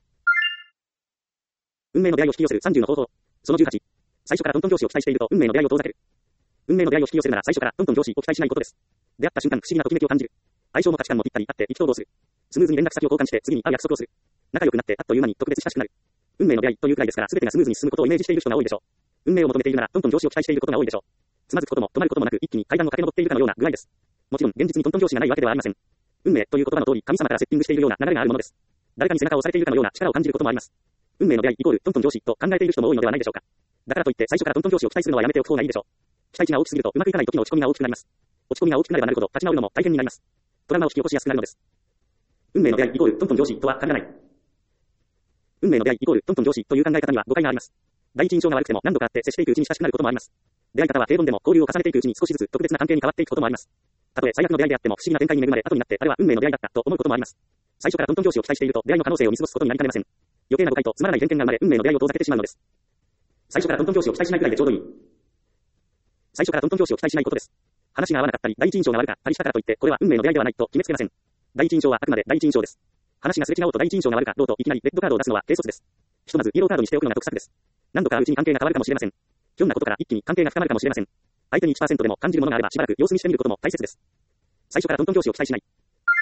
[SPEAKER 1] 運命の出会いを引き寄せるさんじゅうの方法。そのじゅうはち。最初からトントン拍子を期待していると運命の出会いを遠ざける。運命の出会いを引き寄せるなら最初からトントン拍子を期待しないことです。出会った瞬間不思議なときめきを感じる。相性も価値観もぴったりあって意気投合する。スムーズに連絡先を交換して次に会う約束をする。仲良くなってあっという間に特別親しくなる。運命の出会いというくらいですから全てがスムーズに進むことをイメージしている人が多いでしょう。運命を求めているならトントン拍子を期待していることが多いでしょう。つまずくことも止まることもなく一気に階段を駆け上っているかのような具合です。もちろん現実にトントン拍子がないわけではありません。運命という言葉の通り神様からセッティングしているような流れがあるものです。誰かに背中を押されているかのような力を感じることもあります。運命の出会いイコールトントン拍子と考えている人も多いのではないでしょうか。だからといって最初からトントン拍子を期待するのはやめておく方がいいでしょう。期待値が大きすぎるとうまくいかない時の落ち込みが大きくなります。落ち込みが大きくなればなるほど立ち直るのも大変になります。トラウマを引き起こしやすくなるのです。運命の出会いイコールトントン拍子とは限らない。運命の出会いイコールトントン拍子という考え方には誤解があります。第一印象が悪くても何度か会って接していくうちに親しくなることもあります。出会い方は平凡でも交流を重ねていくうちに少しずつ特別な関係に変わっていくこともあります。たとえ最悪の出会いであっても不思議な展開に恵まれ後になってあれは運命の出会いだったと思うこともあります。最初からトントン拍子を期待していると出会いの可能性を見過ごすことになりかねません。余計な誤解とつまらない偏見が生まれ運命の出会いを遠ざけてしまうのです。最初からトントン拍子を期待しないくらいでちょうどいい。最初からトントン拍子を期待しないことです。話が合わなかったり第一印象が悪かったりしたからといってこれは運命の出会いではないと決めつけません。第一印象はあくまで第一印象です。話がすれ違おうと第一印象が悪かどうといきなりレッドカードを出すのは軽率です。ひとまずイエローカードにしておくのが得策です。何度か会ううちに関係が変わるかもしれません。ひょんなことから一気に関係が深まるかもしれません。相手に いちパーセント でも感じるものがあればしばらく様子見してみることも大切です。最初からトントン拍子を期待しない。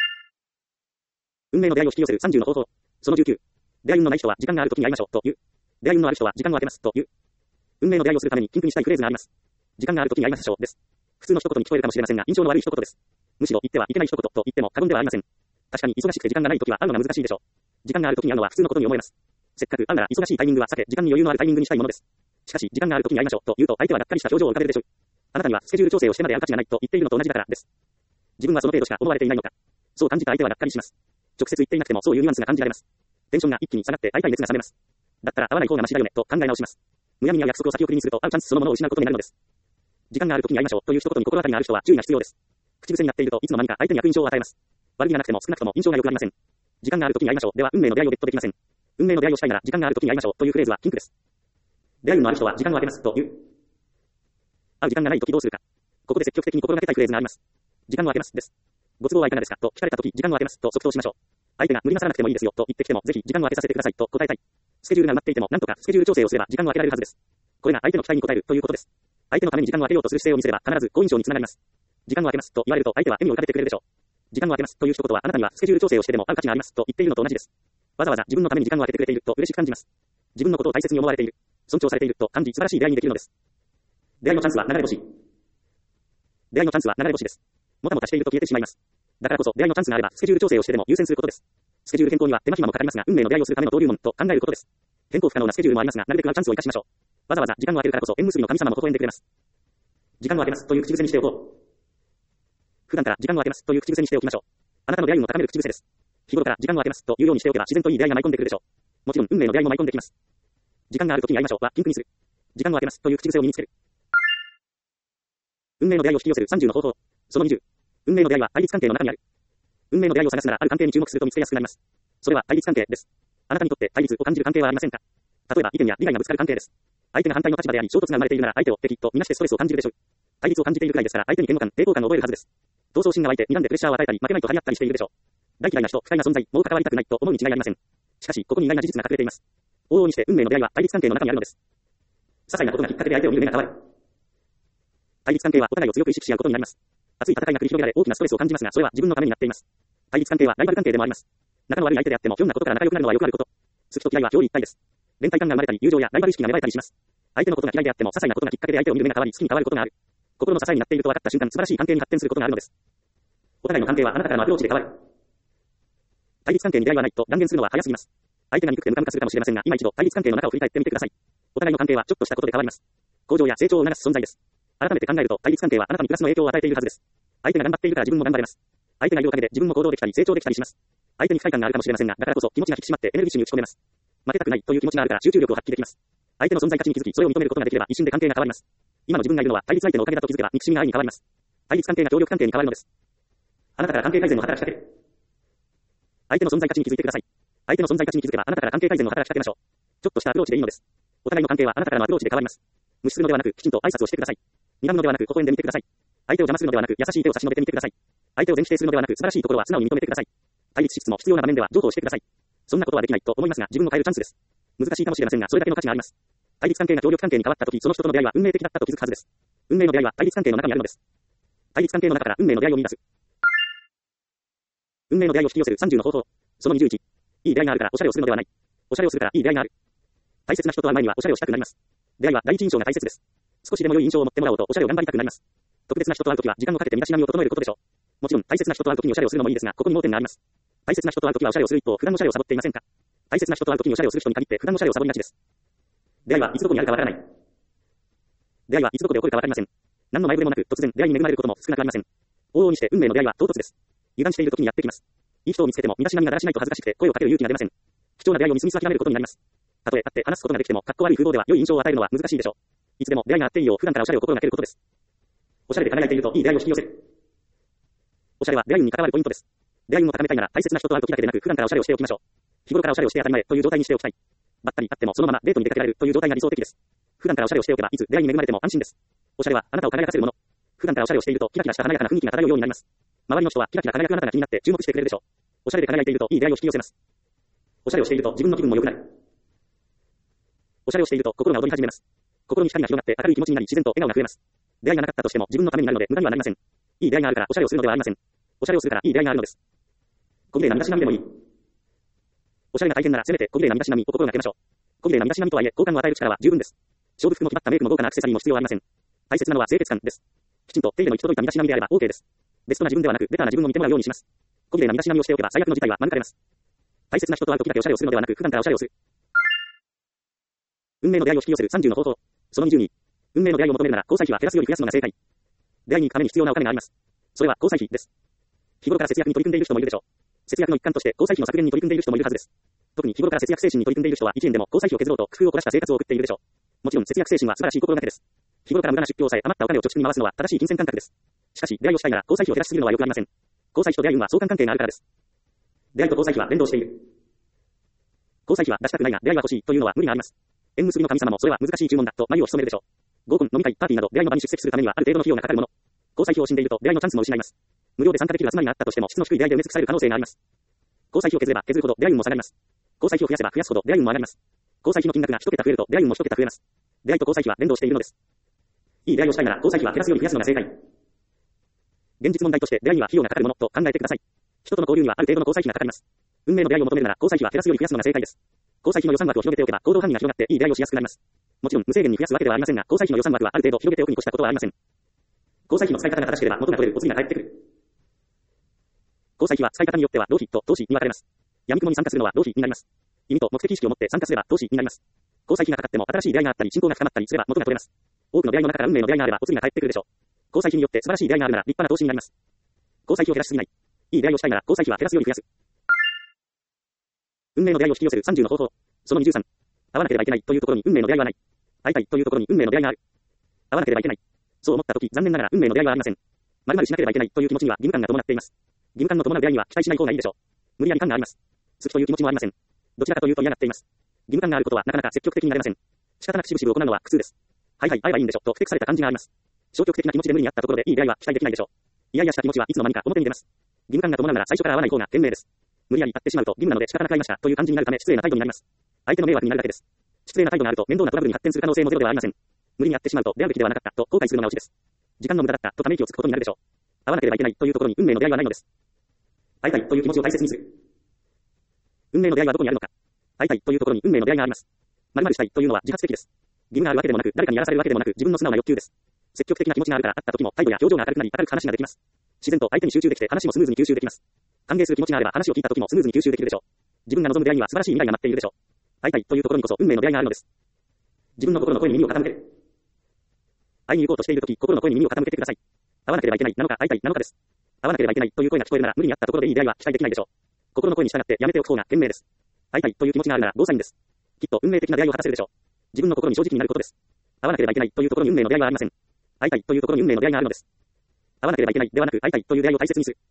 [SPEAKER 1] 運命の出会いを引き寄せるさんじゅうの方法。そのじゅうきゅう。出会い運のない人は時間がある時に会いましょうという。出会い運のある人は時間を空けますという。運命の出会いをするために禁句にしたいフレーズがあります。時間がある時に会いましょうです。普通の一言に聞こえるかもしれませんが印象の悪い一言です。むしろ言ってはいけない一言と言っても過言ではありません。確かに忙しくて時間がない時は会うのが難しいでしょう。時間がある時に会うのは普通のことに思えます。せっかく会うなら忙しいタイミングは避け時間に余裕のあるタイミングにしたいものです。しかし時間がある時に会いましょうと言うと相手はがっかりした表情を浮かべるでしょう。あなたにはスケジュール調整をしてまで会う価値がないと言っているのと同じだからです。自分はその程度しか思われていないのか。そう感じた相手はがっかりします。直接言っていなくてもそういうニュアンスが感じられます。テンションが一気に下がって会いたい熱が冷めます。だったら会わない方がマシだよねと考え直します。むやみに約束を先送りにすると会うチャンスそのものを失うことになるのです。時間がある時に会いましょうという一言に心当たりがある人は注意が必要です。口癖になっているといつの間にか相手に悪印象を与えます。悪気がなくても少なくとも印象が良くなりません。時間がある時に会いましょうでは運命の出会いをゲットできません。運命の出会いをしたいなら時間がある時に会いましょうというフレーズは禁句です。出会い運のある人は時間を空けますという。会う時間がない時どうするか。ここで積極的に心がけたいフレーズがあります。時間を空けますです。ご都合はいかがですかと聞かれた時時間を空けますと即答しましょう。相手が無理なさらなくてもいいですよと言ってきてもぜひ時間を空けさせてくださいと答えたい。スケジュールが埋まっていても何とかスケジュール調整をすれば時間を空けられるはずです。これが相手の期待に応えるということです。相手のために時間を空けようとする姿勢を見せれば必ず好印象につながります。時間を空けますと言われると相手は笑みを浮かべてくれるでしょう。時間を空けますという一言はあなたにはスケジュール調整をしてでも会う価値がありますと言っているのと同じです。わざわざ自分のために時間を空けてくれていると嬉しく感じます。自分のことを大切に思われている、尊重されていると感じ素晴らしい出会いにできるのです。出会いのチャンスは流れ星。出会いのチャンスは流れ星です。もたもたしていると消えてしまいます。だからこそ出会いのチャンスがあればスケジュール調整をしてでも優先することです。スケジュール変更には手間暇もかかりますが運命の出会いをするための登竜門と考えることです。変更不可能なスケジュールもありますがなるべく会うチャンスを生かしましょう。わざわざ時間を空けるからこそ縁結びの神様も微笑んでくれます。時間を空けますという口癖にしておこう。普段から時間を空けますという口癖にしておきましょう。あなたの出会い運を高める口癖です。日頃から時間を空けますというようにしておけば自然といい出会いが舞い込んでくるでしょう。もちろん運命の出会いも舞い込んできます。時間がある時に会いましょうは禁句にする。時間を空けますという口癖を身につける。運命の出会いを引き寄せるさんじゅうの方法。そのにじゅう。運命の出会いは対立関係の中にある。運命の出会いを探すならある関係に注目すると見つけやすくなります。それは対立関係です。あなたにとって対立を感じる関係はありませんか。例えば意見や利害がぶつかる関係です。相手が反対の立場であり衝突が生まれているなら相手を敵とみなしてストレスを感じるでしょう。対立を感じているくらいですから相手に嫌悪感、抵抗感を覚えるはずです。闘争心が湧いて睨んでプレッシャーを与えたり負けないと張り合ったりしているでしょう。大嫌いな人、不快な存在、もう関わりたくないと思うに違いありません。しかしここに意外な事実が隠れています。往々にして運命の出会いは対立関係の中にあるのです。些細なことがきっかけで相手を見る目が変わる。対立関係はお互いを強く意識し合うことになります。熱い戦いが繰り広げられ大きなストレスを感じますがそれは自分のためになっています。対立関係はライバル関係でもあります。仲の悪い相手であってもひょんなことから仲良くなるのはよくあること。好きと嫌いは表裏一体です。連帯感が生まれたり友情やライバル意識が芽生えたりします。相手のことが嫌いであっても些細なことがきっかけで相手を見る目が変わり好きに変わることがある。心の支えになっていると分かった瞬間素晴らしい関係に発展することがあるのです。お互いの関係はあなたからのアプローチで変わる。対立関係に出会いはないと断言するのは早すぎます。 相手が憎くてムカムカするかもしれませんが、今一度対立関係の中を振り返ってみてください。お互いの関係はちょっとしたことで変わります。向上や成長を促す存在です。改めて考えると、対立関係はあなたにプラスの影響を与えているはずです。相手が頑張っているから自分も頑張れます。相手がいるおかげで自分も行動できたり成長できたりします。相手に不快感があるかもしれませんが、だからこそ気持ちが引き締まってエネルギッシュに打ち込めます。負けたくないという気持ちがあるから集中力を発揮できます。相手の存在価値に気づき、それを認めることができれば一瞬で関係が変わります。今の自分がいるのは対立相手のおかげだと気づけば憎しみが愛に変わります。対立関係が協力関係に変わるのです。あなたから関係改善を働きかける。相手の存在価値に気づいてください。相手の存在価値に気づけばあなたから関係改善を働きかけましょう。ちょっとしたアプローチでいいのです。お互いの関係はあなたからのアプローチで変わります。無視するのではなく、きちんと挨拶をしてください。睨むのではなく、微笑んでみてください。相手を邪魔するのではなく、優しい手を差し伸べてみてください。相手を全否定するのではなく、素晴らしいところは素直に認めてください。対立しつつも必要な場面では譲歩をしてください。そんなことはできないと思いますが、自分を変えるチャンスです。難しいかもしれませんが、それだけの価値があります。対立関係が協力関係に変わったとき、その人との出会いは運命的だったと気づくはずです。運命の出会いは対立関係の中にあるのです。対立関係の中から運命の出会いを見出す。運命の出会いを引き寄せるさんじゅうの方法。そのにじゅういち。いい出会いがあるからおしゃれをするのではない。おしゃれをするからいい出会いがある。大切な人と会う前にはおしゃれをしたくなります。出会いは第一印象が大切です。少しでも良い印象を持ってもらおうとおしゃれを頑張りたくなります。特別な人と会うときは時間をかけて身だしなみを整えることでしょう。もちろん大切な人と会うときにおしゃれをするのもいいですが、ここに盲点があります。大切な人と会うときはおしゃれをする一方、普段のおしゃれをサボっていませんか？大切な人と会うときにおしゃれをする人に限って普段のおしゃれをサボりがちです。出会いはいつどこにあるかわからない。出会いはいつどこで起こるかわかりません。何の前触れもなく突然出会いに恵まれることも少なくありません。往々にして運命の出会いは唐突です。油断しているときにやってきます。いい人を見つけても身だしなみがだらしないと恥ずかしくて声をかける勇気が出ません。貴重な出会いをみすみす諦めることになります。たとえ会って話すことができても、かっこ悪い風貌では良い印象を与えるのは難しいでしょう。いつでも出会いがあっていいよう普段からおしゃれを心がけることです。おしゃれで輝いているといい出会いを引き寄せる。おしゃれは出会いに関わるポイントです。出会いを高めたいなら大切な人と会うときだけでなく普段からおしゃれをしておきましょう。日頃からおしゃれをして当たり前という状態にしておきたい。ばったり会ってもそのままデートに出かけられるという状態が理想的です。普段からおしゃれをしておけばいつ出会いに恵まれても安心です。おしゃれはあなたを輝かせるもの。普段からおしゃれをしているとキラキラした華やかな雰囲気が漂うようになります。周りの人はキラキラ輝くあなたが気になって注目してくれるでしょう。おしゃれで輝いているといい出会いを引き寄せます。おしゃれをしていると自分の気分も良くなる。おしゃれをしていると心が躍り始めます。心に光が広がって明るい気持ちになり自然と笑顔が増えます。出会いがなかったとしても自分のためになるので無駄にはなりません。いい出会いがあるからおしゃれをするのではありません。おしゃれをするからいい出会いがあるのです。小綺麗な身だしなみでもいい。おしゃれな体験ならせめて小綺麗な身だしなみを心がけましょう。小綺麗な身だしなみとはいえ好感を与える力は十分です。勝負服も決まったメイクも豪華なアクセサリーも必要ありません。大切なのは清潔感です。きちんと手入れの行き届いた身だしなみであれば OK です。ベストな自分ではなくベターな自分を見てもらうようにします。小綺麗な身だしなみをしておけば最悪の事態は免れます。大切な人と会うときだけおしゃれをするのではなく普段からおしゃれをする。運命の出会いを引き寄せるさんじゅうの方法。そのにじゅうに。運命の出会いを求めるなら交際費は減らすより増やすのが正解。出会いに行くために必要なお金があります。それは交際費です。日頃から節約に取り組んでいる人もいるでしょう。節約の一環として交際費の削減に取り組んでいる人もいるはずです。特に日頃から節約精神に取り組んでいる人はいちえんでも交際費を削ろうと工夫を凝らした生活を送っているでしょう。もちろん節約精神は素晴らしい心がけです。日頃から無駄な出費を抑え余ったお金を貯蓄に回すのは正しい金銭感覚です。しかし出会いをしたいなら交際費を減らしすぎるのは良くありません。交際費と出会い運は相関関係があるからです。出会いと交際費は連動している。交際費は出したくないが出会いは欲しいというのは無理があります。縁結びの神様もそれは難しい注文だと眉を潜めるでしょう。合コン、飲み会、パーティーなど出会いの場に出席するためにはある程度の費用がかかるもの。交際費を惜しんでいると出会いのチャンスも失います。無料で参加できる集まりがあったとしても質の低い出会いで埋め尽くされる可能性があります。交際費を削れば削るほど出会い運も下がります。交際費を増やせば増やすほど出会い運も上がります。交際費の金額が一桁増えると出会い運も一桁増えます。出会いと交際費は連動しているのです。いい出会いをしたいなら交際費は減らすより増やすのが正解。現実問題として出会いには費用がかかるものと考えてください。人との交流にはある程度の交際費がかかります。運命の出会いを求めるなら交際費は減らすより増やすのが正解です。交際費の予算枠を広げておけば行動範囲が広がっていい出会いをしやすくなります。もちろん無制限に増やすわけではありませんが、交際費の予算枠はある程度広げておくに越したことはありません。交際費の使い方が正しければ元が取れるお次が返ってくる。交際費は使い方によっては浪費と投資に分かれます。闇雲に参加するのは浪費になります。意味と目的意識を持って参加すれば投資になります。交際費がかかっても新しい出会いがあったり親交が深まったりすれば元が取れます。多くの出会いの中から運命の出会いがあればお次が返ってくるでしょう。交際費によって素晴らしい出会いがあるなら立派な投資になります。交際費を減らしすぎない。いい出会いをしたいなら交際費は減らすより増やす。運命の出会いを引き寄せるさんじゅうの方法。そのにじゅうさん。会わなければいけないというところに運命の出会いはない。会いたいというところに運命の出会いがある。会わなければいけない。そう思ったとき残念ながら運命の出会いはありません。〇〇しなければいけないという気持ちには義務感が伴っています。義務感の伴う出会いには期待しない方がいいでしょう。無理やり感があります。好きという気持ちもありません。どちらかというと嫌がっています。義務感があることはなかなか積極的になれません。仕方なくしぶしぶ行うのは苦痛です。はいはい会えばいいんでしょとふてくされた感じがあります。消極的な気持ちで無理にあったところでいい出会いは期待できないでしょう。いやいやした気持ちはいつの間にか表に出ます。義務感が伴うなら最初から会わない方が賢明です。無理やり会ってしまうと義務なので仕方なく会いましたという感じになるため失礼な態度になります。相手の迷惑になるだけです。失礼な態度があると面倒なトラブルに発展する可能性もゼロではありません。無理に会ってしまうと出会うべきではなかったと後悔するのがオチです。時間の無駄だったとため息をつくことになるでしょう。会わなければいけないというところに運命の出会いはないのです。会いたいという気持ちを大切にする。運命の出会いはどこにあるのか。会いたいというところに運命の出会いがあります。〇〇したいというのは自発的です。義務があるわけでもなく誰かにやらされるわけでもなく自分の素直な欲求です。積極的な気持ちがあるから会った時も態度や表情が明るくなり明るく話ができます。自然と相手に集中できて話もスムーズに吸収できます。歓迎する気持ちがあれば話を聞いた時もスムーズに吸収できるでしょう。 自分が望む出会いには素晴らしい未来が待っているでしょう。会いたいというところにこそ運命の出会いがあるのです。自分の心の声に耳を傾ける。会いに行こうとしているとき、心の声に耳を傾けてください。会わなければいけないなのか、会いたいなのかです。会わなければいけないという声が聞こえるなら、無理に会ったところでいい出会いは期待できないでしょう。心の声に従ってやめておく方が賢明です。会いたいという気持ちがあるなら、ゴーサインです。きっと運命的な出会いを果たせるでしょう。自分の心に正直になることです。会わなければいけないというところに運命の出会いはありません。会いたいというところに運命の出会いがあるのです。会わなければいけないではなく、会いたいという出会いを大切にする。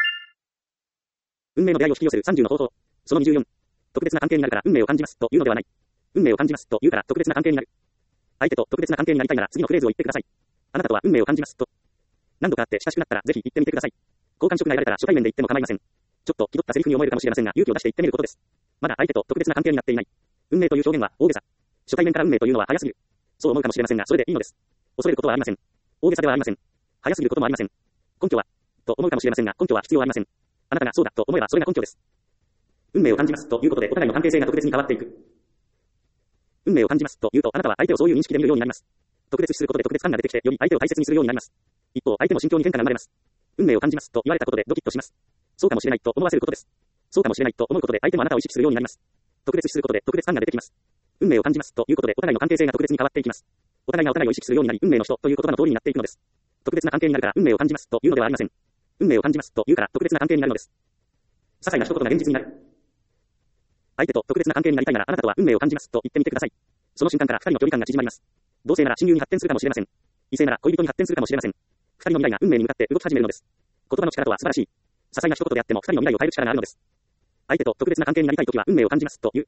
[SPEAKER 1] 運命の出会いを引き寄せるさんじゅうの方法。そのにじゅうよん。特別な関係になるから運命を感じますというのではない。運命を感じますというから特別な関係になる。相手と特別な関係になりたいなら次のフレーズを言ってください。あなたとは運命を感じますと。何度か会って親しくなったらぜひ言ってみてください。好感触が得られたら初対面で言っても構いません。ちょっと気取ったセリフに思えるかもしれませんが、勇気を出して言ってみることです。まだ相手と特別な関係になっていない。運命という表現は大げさ。初対面から運命というのは早すぎる。そう思うかもしれませんが、それでいいのです。恐れることはありません。大げさではありません。早すぎることもありません。根拠はと思うかもしれませんが、根拠は必要ありません。あなたがそうだと思えばそれが根拠です。運命を感じますということでお互いの関係性が特別に変わっていく。運命を感じますというとあなたは相手をそういう認識で見るようになります。特別視することで特別感が出てきてより相手を大切にするようになります。一方、相手の心境に変化が生まれます。運命を感じますと言われたことでドキッとします。そうかもしれないと思わせることです。そうかもしれないと思うことで相手もあなたを意識するようになります。特別視することで特別感が出てきます。運命を感じますということでお互いの関係性が特別に変わっていきます。お互いがお互いを意識するようになり運命の人という言葉の通りになっていくのです。特別な関係になるから運命を感じますというのではありません。運命を感じますというから特別な関係になるのです。些細な一言が現実になる。相手と特別な関係になりたいならあなたとは運命を感じますと言ってみてください。その瞬間から二人の距離感が縮まります。同性なら親友に発展するかもしれません。異性なら恋人に発展するかもしれません。二人の未来が運命に向かって動き始めるのです。言葉の力とは素晴らしい。些細な一言であっても二人の未来を変える力があるのです。相手と特別な関係になりたいときは運命を感じますという。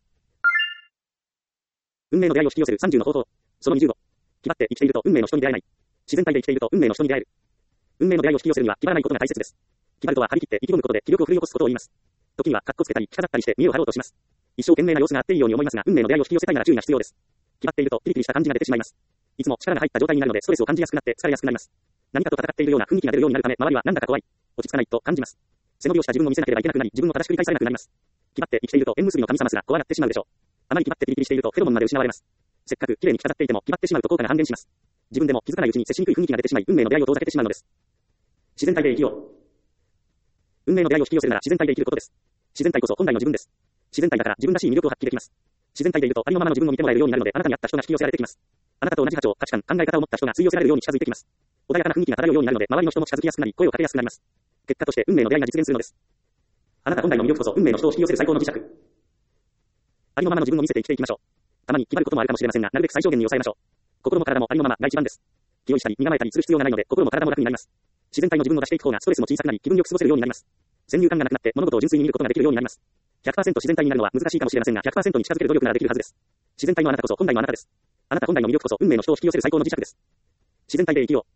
[SPEAKER 1] 運命の出会いを引き寄せるさんじゅうの方法。そのにじゅうご。気張って生きていると運命の人に出会えない。自然体で生きていると運命の人に出会える。運命の出会いを引き寄せるには気張らないことが大切です。気張るとは張り切って意気込むことで気力を振り起こすことを言います。時には格好つけたり着飾ったりして見栄を張ろうとします。一生懸命な様子があっていいように思いますが、運命の出会いを引き寄せたいなら注意が必要です。気張っているとピリピリした感じが出てしまいます。いつも力が入った状態になるのでストレスを感じやすくなって疲れやすくなります。何かと戦っているような雰囲気が出るようになるため、周りはなんだか怖い、落ち着かないと感じます。背伸びをした自分を見せなければいけなくなり、自分を正しく理解されなくなります。気張って生きていると縁結びの神様すら怖がってしまうでしょう。あまり気張ってピリピリしているとフェロモンまで失われます。せっかく綺麗に着飾っていても気張ってしまうと効果が半減します。自分でも気づかないうちに接しにくい雰囲気が出てしまい、運命の出会いを遠ざけてしまうのです。自然体で生きよう。運命の出会いを引き寄せるなら自然体で生きることです。自然体こそ本来の自分です。自然体だから自分らしい魅力を発揮できます。自然体でいるとありのままの自分を見てもらえるようになるので、あなたに合った人が引き寄せられてきます。あなたと同じ波長、価値観、考え方を持った人が吸い寄せられるように近づいてきます。穏やかな雰囲気が漂うようになるので、周りの人も近づきやすくなり、声をかけやすくなります。結果として運命の出会いが実現するのです。あなた本来の魅力こそ運命の人を引き寄せる最高の磁石。ありのままの自分を見せて生きていきましょう。たまに気張ることもあるかもしれませんが、なるべく最小限に抑えましょう。心も体もありのままが一番です。気負いしたり身構えたりする必要がないので、心も体も楽になります。自然体の自分を出していく方がストレスも小さくなり、気分よく過ごせるようになります。先入観がなくなって物事を純粋に見ることができるようになります。ひゃくパーセント 自然体になるのは難しいかもしれませんが、ひゃくパーセント に近づける努力ならできるはずです。自然体のあなたこそ本来のあなたです。あなた本来の魅力こそ運命の人を引き寄せる最高の磁石です。自然体で生きよ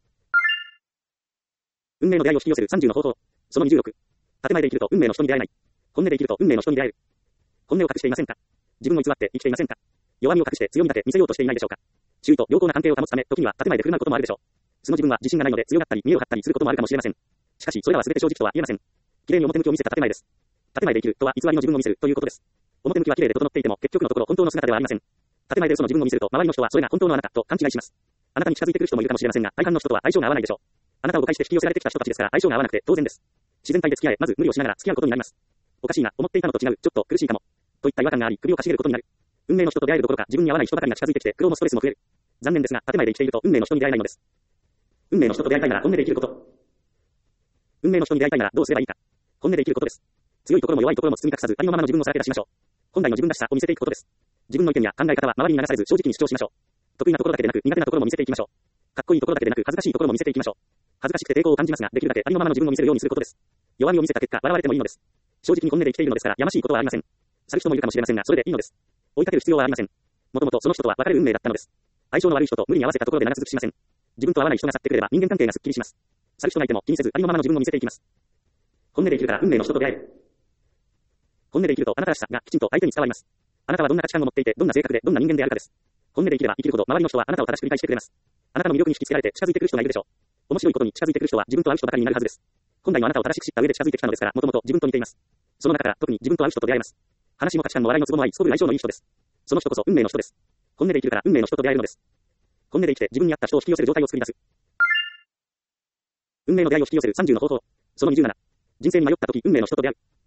[SPEAKER 1] う。運命の出会いを引き寄せるさんじゅうの方法。そのにじゅうろく。建前で生きると運命の人に出会えない。本音で生きると運命の人に出会える。本音を隠していませんか？自分を偽って生きていませんか？弱みを隠して強みだけ見せようとしていないでしょうか？周囲と良好な関係を保つため、時には建前で振る舞うこともあるでしょう。その自分は自信がないので強がったり見栄を張ったりすることもあるかもしれません。しかしそれらは全て正直とは言えません。綺麗に表向きを見せた建前です。建前で生きるとは偽りの自分を見せるということです。表向きは綺麗で整っていても結局のところ本当の姿ではありません。建前で嘘の自分を見せると周りの人はそれが本当のあなたと勘違いします。あなたに近づいてくる人もいるかもしれませんが、大半の人とは相性が合わないでしょう。あなたを誤解して引き寄せられてきた人たちですから相性が合わなくて当然です。自然体で付き合え、まず無理をしながら付き合うことになります。おかしいな、思っていたのと違う、ちょっと苦しいかも。といった違和感があり、首をかしげることになる。運命の人と出会えるどころか自分に合わない人ばかりが近づいてきて苦労もストレスも増える。残念ですが、建前で生きていると運命の人に出会えないのです。運命の人と出会いたいなら本音で生きること。運命の人に出会いたいならどうすればいいか。本音で生きることです。強いところも弱いところも包み隠さず、ありのままの自分をさらけ出しましょう。本来の自分らしさを見せていくことです。自分の意見や考え方は周りに流されず正直に主張しましょう。得意なところだけでなく苦手なところも見せていきましょう。かっこいいところだけでなく恥ずかしいところも見せていきましょう。恥ずかしくて抵抗を感じますが、できるだけありのままの自分を見せるようにすることです。弱みを見せた結果、笑われてもいいのです。正直に本音で生きているのですから、やましいことはありません。去る人もいるかもしれませんが、それでいいのです。追いかける必要はありません。もともとその人とは別れる運命だったのです。相性の悪い人と無理に合わせたところで長続きしません。自分と合わない人が去ってくれれば人間関係がすっきりします。去る人がいても気にせずありのままの自分を見せていきます。本音で生きるから運命の人と出会える。本音で生きるとあなたらしさがきちんと相手に伝わります。あなたはどんな価値観を持っていて、どんな性格で、どんな人間であるかです。本音で生きれば生きるほど周りの人はあなたを正しく理解してくれます。あなたの魅力に引きつけられて近づいてくる人がいるでしょう。面白いことに近づいてくる人は自分と合う人ばかりになるはずです。本来のあなたを正しく知った上で近づいてきたのですから、もともと自分と似ています。その中から特に自分と合う人と出会えます。話も価値観も笑いのツボも合い、すごく相性のいい人です。その人こそ運命の人です。本音で生きるから運命の人と出会えるのです。本音で生きて自分に合った人を引き寄せる状態を作り出す。運命の出会いを引き寄せるさんじゅうの方法。そのにじゅうなな。人生に迷った時運命の人と出会う。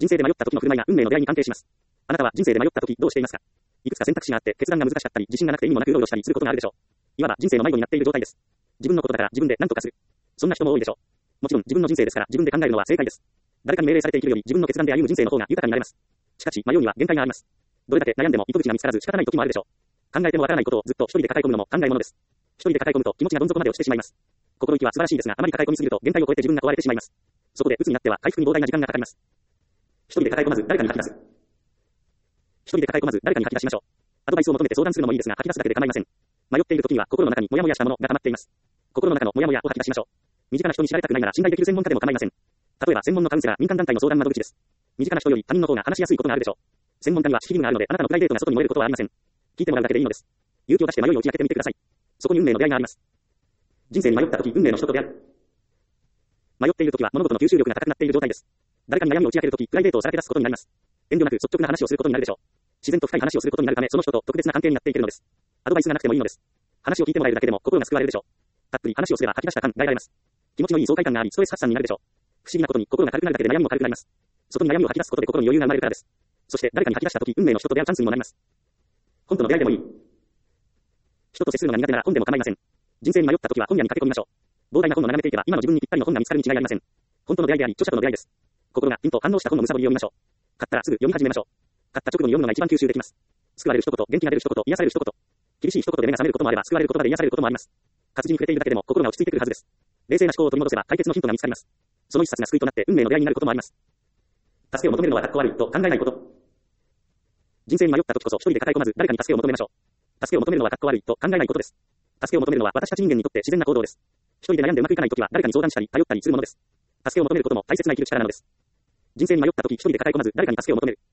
[SPEAKER 1] 人生で迷った時の振る舞いが運命の出会いに関係します。あなたは人生で迷った時どうしていますか？いくつか選択肢があって決断が難しかったり、自信がなくて意味もなくうろうろしたりすることがあるでしょう。いわば人生の迷子になっている状態です。自分のことだから自分で何とかする。そんな人も多いでしょう。もちろん自分の人生ですから自分で考えるのは正解です。誰かに命令されて生きるより自分の決断で歩む人生の方が豊かになれます。しかし迷うには限界があります。どれだけ悩んでも糸口が見つからず仕方ない時もあるでしょう。考えてもわからないことをずっと一人で抱え込むのも考え物です。一人で抱え込むと気持ちがどん底まで落ちてしまいます。心意気は素晴らしいですが、あまり抱え込みすぎると限界を超えて自分が壊れてしまいます。そこで鬱になっては回復に膨大な時間がかかります。一人で抱え込まず誰かに吐き出す。一人で抱え込まず誰かに吐き出しましょう。アドバイスを求めて相談するのもいいですが、吐き出すだけで構いません。迷っている時には心の中にモヤモヤしたものが溜まっています。心の中のモヤモヤを吐き出しましょう。身近な人に知られたくないなら信頼できる専門家でも構いません。例えば専門のカウンセラー、民間団体の相談窓口です。身近な人より他人の方が話しやすいことがあるでしょう。専門家には識義務があるので、あなたのプライベートが外に漏れることはありません。聞いてもらうだけでいいのです。勇気を出して迷いを打ち明けてみてください。そこに運命の出会いがあります。人生に迷った時、運命の人と出会う。迷っている時は物事の吸収力が高くなっている状態です。誰かに悩みを打ち明ける時、プライベートをさらけ出すことになります。遠慮なく率直な話をすることになるでしょう。自然と深い話をすることになるため、その人と特別な関係になっていけるのです。アドバイスがなくてもいいのです。話を聞いてもらえるだけでも心が救われるでしょう。たっぷり話をすれば吐き出した感が得られます。気持ちのいい爽快感があり、ストレス発散になるでしょう。不思議なことに心が軽くなるだけで悩みも軽くなります。外に悩みを吐き出すことで心に余裕が生まれるからです。そして誰かに吐き出した時、運命の人と出会うチャンスにもなります。本との出会いでもいい。人と接するのが苦手なら本でも構いません。人生に迷った時は本屋に駆け込みましょう。膨大な本を眺めていけば今の自分にぴったりの本が見つかるに違いありません。本との出会いであり、著者との出会いです。心がピンと反応した本の貪りを読みましょう。買ったらすぐ読み始めましょう。買った直後に読むのが一番吸収できます。救われる一言、元気が出る一言、癒される一言。厳しい一言で目が覚めることもあれば救われる言葉で癒されることもあります。活字に触れているだけでも心が落ち着いてくるはずです。冷静な思考を取り戻せば解決のヒントが見つかります。その一冊が救いとなって運命の出会いになることもあります。助けを求めるのはかっこ悪いと考えないこと。人生に迷った時こそ一人で抱え込まず誰かに助けを求めましょう。助けを求めるのはかっこ悪いと考えないことです。助けを求めるのは私たち人間にとって自然な行動です。一人で悩んでうまくいかない時は誰かに相談したり頼ったりするものです。助けを求めることも大切な生きる力なのです。人生に迷った時一人で抱え込まず誰かに助けを求める。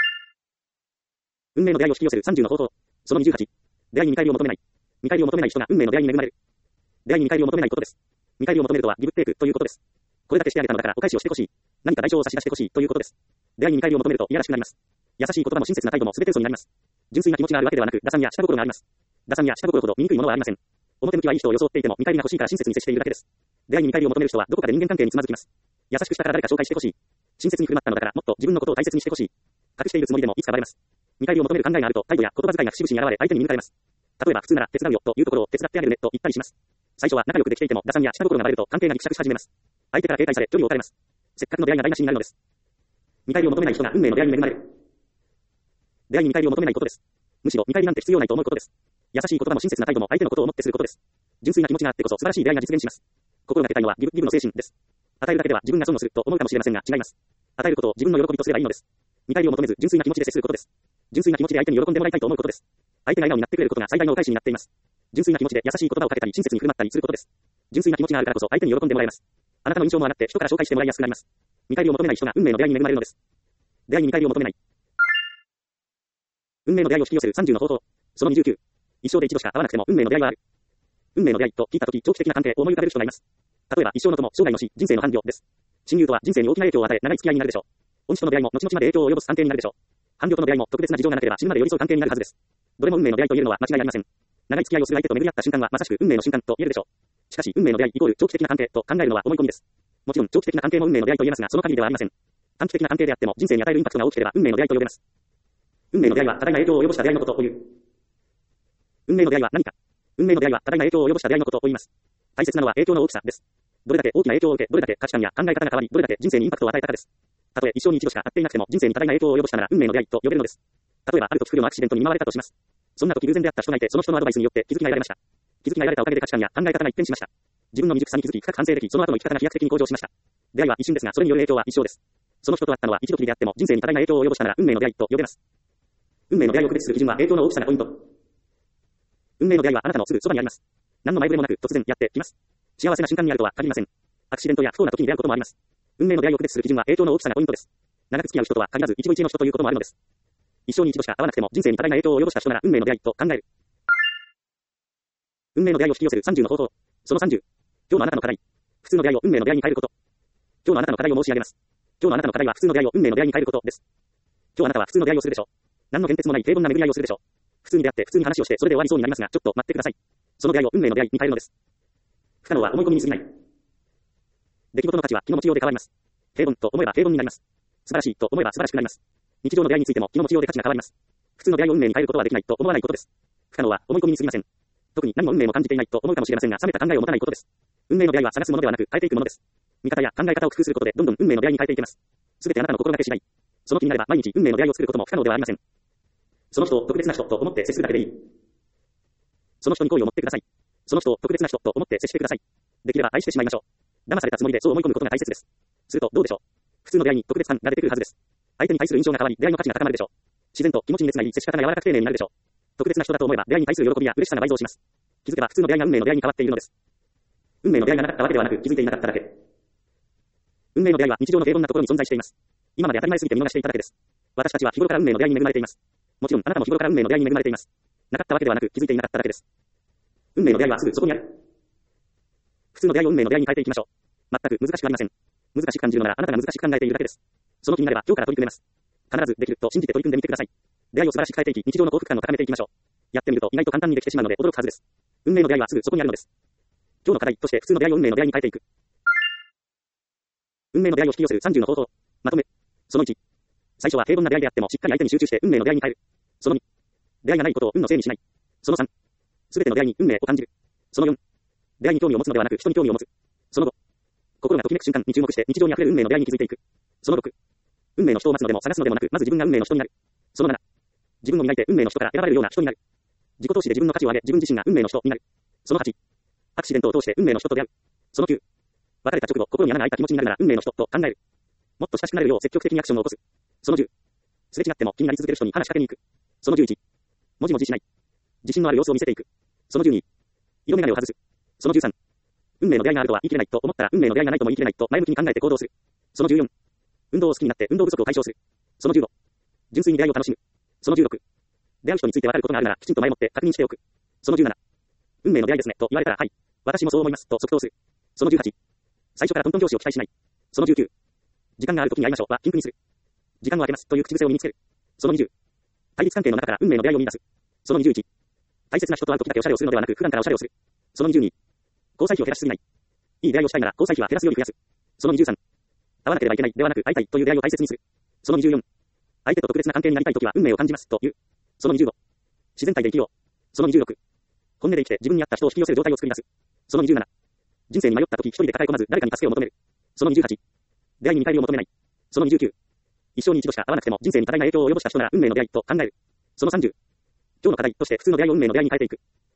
[SPEAKER 1] 運命の出会いを引き寄せるさんじゅうの方法。そのにじゅうはち。出会いに見返りを求めない。見返りを求めない人が運命の出会いに恵まれる。出会いに見返りを求めないことです。見返りを求めるとはギブテイクということです。これだけしてあげたのだからお返しをしてほしい。何か代償を差し出してほしいということです。出会いに見返りを求めるといやらしくなります。優しい言葉も親切な態度も全て嘘になります。純粋な気持ちがあるわけではなく、打算や下心があります。打算や下心ほど醜いものはありません。表向きはいい人を装っていても見返りが欲しいから親切に接しているだけです。出会いに見返りを求める人はどこかで人間関係につまずきます。優しくしたから誰か紹介してほしい。親切に振る舞ったのだからもっと自分のことを大切にしてほしい。隠しているつもりでもいつかバレます。見返りを求める考えがあると態度や言葉遣いが節々に現れ相手に見抜かれます。例えば普通なら手伝うよというところを手伝ってあげるねと言ったりします。最初は仲良くできていても打算や下心がバレると関係がギクシャクし始めます。相手から警戒され距離を置かれます。せっかくの出会いが台無しになるのです。見返りを求めない人が運命の出会いに恵まれる。出会いに見返りを求めないことです。むしろ見返りなんて必要ないと思うことです。優しい言葉も親切な態度も相手のことを思ってすることです。純粋な気持ちがあってこそ素晴らしい出会いが実現します。心がけたいのはギブギブの精神です。与えるだけでは自分が損をすると思うかもしれませんが違います。与えることを自分の喜びとすればいいのです。見返りを求めず純粋な気持ちで接することです。純粋な気持ちで相手に喜んでもらいたいと思うことです。相手が笑顔になってくれることが最大のお返しになっています。純粋な気持ちで優しい言葉をかけたり親切に振る舞ったりすることです。純粋な気持ちがあるからこそ相手に喜んでもらえます。あなたの印象も上がって人から紹介してもらいやすくなります。見返りを求めない人が運命の出会いに恵まれるのです。出会いに見返りを求めない。運命の出会いを引き寄せるさんじゅうの方法。そのにじゅうきゅう。一生で一度しか会わなくても運命の出会いはある。運命の出会いと聞いたとき長期的な関係を思い浮かべる人がいます。例えば一生の友、生涯の死、人生の伴侶です。親友とは人生に大きな影響を与え長い付き合いになるでしょう。恩師との出会いも後々まで影響を及ぼす関係になるでしょう。伴侶との出会いも特別な事情がなければ死ぬまで寄り添う関係になるはずです。どれも運命の出会いと言えるのは間違いありません。長い付き合いをする相手と巡り合った瞬間はまさしく運命の瞬間と言えるでしょう。しかし運命の出会いイコール長期的な関係と考えるのは思い込みです。もちろん長期的な関係も運命の出会いと言えますがその限りではありません。短期的な関係であっても人生に与えるインパクトが大きければ運命の出会いと呼べます。運命の出会いは多大な影響を及ぼした出会いのことを言う。運命の出会いは何か。運命の出会いは多大な影響を及ぼした出会いのことを言います。大切なのは影響の大きさです。どれだけ大きな影響を受け、どれだけ価値観や考え方が変わり、どれだけ人生にインパクトを与えたかです。たとえ一生に一度しか会っていなくても人生に多大な影響を及ぼしたなら運命の出会いと呼べるのです。例えばある時不慮のアクシデントに見舞われたとします。そんな時偶然出会った人がいてその人のアドバイスによって気づきが得られました。気づきが得られたおかげで価値観や考え方が一変しました。自分の未熟さに気づき深く反省でき、その後の生き方が飛躍的に向上しました。出会いは一瞬ですがそれによる影響は一生です。その人と会ったのは一度きりであっても人生に多大な影響を及ぼしたなら運命の出会いと呼べます。運命の出会いを区別する基準は影響の大きさがポイント。運命の出会いはあなたのすぐそばにあります。何の前触れもなく突然やってきます。幸せな瞬間にあるとは限りません。アクシデントや不幸な時に出会うこともあります。運命の出会いを区別する基準は影響の大きさがポイントです。長く付き合う人とは限らず一期一会の人ということもあるのです。一生に一度しか会わなくても人生に多大な影響を及ぼした人なら運命の出会いと考える。運命の出会いを引き寄せるさんじゅうの方法。そのさんじゅう。今日のあなたの課題。普通の出会いを運命の出会いに変えること。今日のあなたの課題を申し上げます。今日のあなたの課題は普通の出会いを運命の出会いに変えることです。今日あなたは普通の出会いをするでしょう。何の変哲もない平凡な巡り合いをするでしょう。普通に出会って普通に話をしてそれで終わりそうになりますが、ちょっと待ってください。その出会いを運命の出会いに変えるのです。不可能は思い込みに過ぎない。出来事の価値は気の持ちようで変わります。平凡と思えば平凡になります。 素晴らしいと思えば素晴らしくなります。日常の出会いについても気の持ちようで価値が変わります。普通の出会いを運命に変えることはできないと思わないことです。不可能は思い込みに過ぎません。特に何も運命も感じていないと思うかもしれませんが、冷めた考えを持たないことです。運命の出会いは探すものではなく変えていくものです。見方や考え方を工夫することでどんどん運命の出会いに変えていけます。すべてあなたの心がけ次第。その気になれば毎日運命の出会いを作ることも不可能ではありません。その人を特別な人と思って接するだけでいい。その人に好意を持ってください。その人を特別な人と思って接してください。できれば愛してしまいましょう。騙されたつもりでそう思い込むことが大切です。するとどうでしょう。普通の出会いに特別感が出てくるはずです。相手に対する印象が変わり、出会いの価値が高まるでしょう。自然と気持ちに熱が入り、接し方が柔らかく丁寧になるでしょう。特別な人だと思えば出会いに対する喜びや嬉しさが倍増します。気づけば普通の出会いが運命の出会いに変わっているのです。運命の出会いがなかったわけではなく気づいていなかっただけ。運命の出会いは日常の平凡なところに存在しています。今まで当たり前すぎて見逃していただけです。私たちは日頃から運命の出会いに恵まれています。もちろんあなたも日頃から運命の出会いに恵まれています。なかったわけではなく気づいていなかっただけです。運命の出会いはすぐそこにある。普通の出会いを運命の出会いに変えていきましょう。全く難しくありません。難しく感じるのならあなたが難しく考えているだけです。その気になれば今日から取り組めます。必ずできると信じて取り組んでみてください。出会いを素晴らしく変えていき、日常の幸福感を高めていきましょう。やってみると意外と簡単にできてしまうので驚くはずです。運命の出会いはすぐそこにあるのです。今日の課題として普通の出会いを運命の出会いに変えていく。運命の出会いを引き寄せるさんじゅうの方法。まとめ。そのいち。最初は平凡な出会いであってもしっかり相手に集中して運命の出会いに変える。そのに。出会いがないことを運のせいにしない。そのさん。すべての出会いに運命を感じる。そのよん。出会いに興味を持つのではなく人に興味を持つ。そのご。心がときめく瞬間に注目して日常に溢れる運命の出会いに気づいていく。そのろく。運命の人を待つのでも探すのでもなく、まず自分が運命の人になる。そのなな。自分を磨いて運命の人から選ばれるような人になる。自己投資で自分の価値を上げ、自分自身が運命の人になる。そのはち。アクシデントを通して運命の人と出会う。そのきゅう。別れた直後、心に穴が開いた気持ちになるなら運命の人と考える。もっと親しくなれるよう積極的にアクションを起こす。そのじゅう。すれ違っても気になり続ける人に話しかけに行く。そのじゅういち。もじもじしない。自信のある様子を見せていく。そのじゅうに。色眼鏡を外す。そのじゅうさん。運命の出会いがあるとは言い切れないと思ったら運命の出会いがないとも言い切れないと前向きに考えて行動する。そのじゅうよん。運動を好きになって運動不足を解消する。そのじゅうご。純粋に出会いを楽しむ。そのじゅうろく。出会う人について分かることがあるならきちんと前もって確認しておく。そのじゅうなな。運命の出会いですねと言われたらはい。私もそう思いますと即答する。そのじゅうはち。最初からトントン拍子を期待しない。そのじゅうきゅう。時間がある時に会いましょうはピンクにする。時間を空けますという口癖を身につける。そのにじゅう。対立関係の中から運命の出会いを見出す。そのにじゅういち。大切な人と会う時だけおしゃれをするのではなく普段からおしゃれをする。そのにじゅうに。交際費を減らしすぎない。いい出会いをしたいなら交際費は減らすより増やす。そのにじゅうさん。会わなければいけないではなく会いたいという出会いを大切にする。そのにじゅうよん。相手と特別な関係になりたいときは運命を感じますという。そのにじゅうご。自然体で生きよう。そのにじゅうろく。本音で生きて自分に合った人を引き寄せる状態を作り出す。そのにじゅうなな。人生に迷ったとき一人で抱え込まず誰かに助けを求める。そのにじゅうはち。出会いに見返りを求めない。そのにじゅうきゅう。一生に一度しか会わなくても人生に多大な影響を及ぼした人なら運命の出会いと考える。そのさんじゅう。今日の課題として普通の出会いを運命の出会いに変えていく。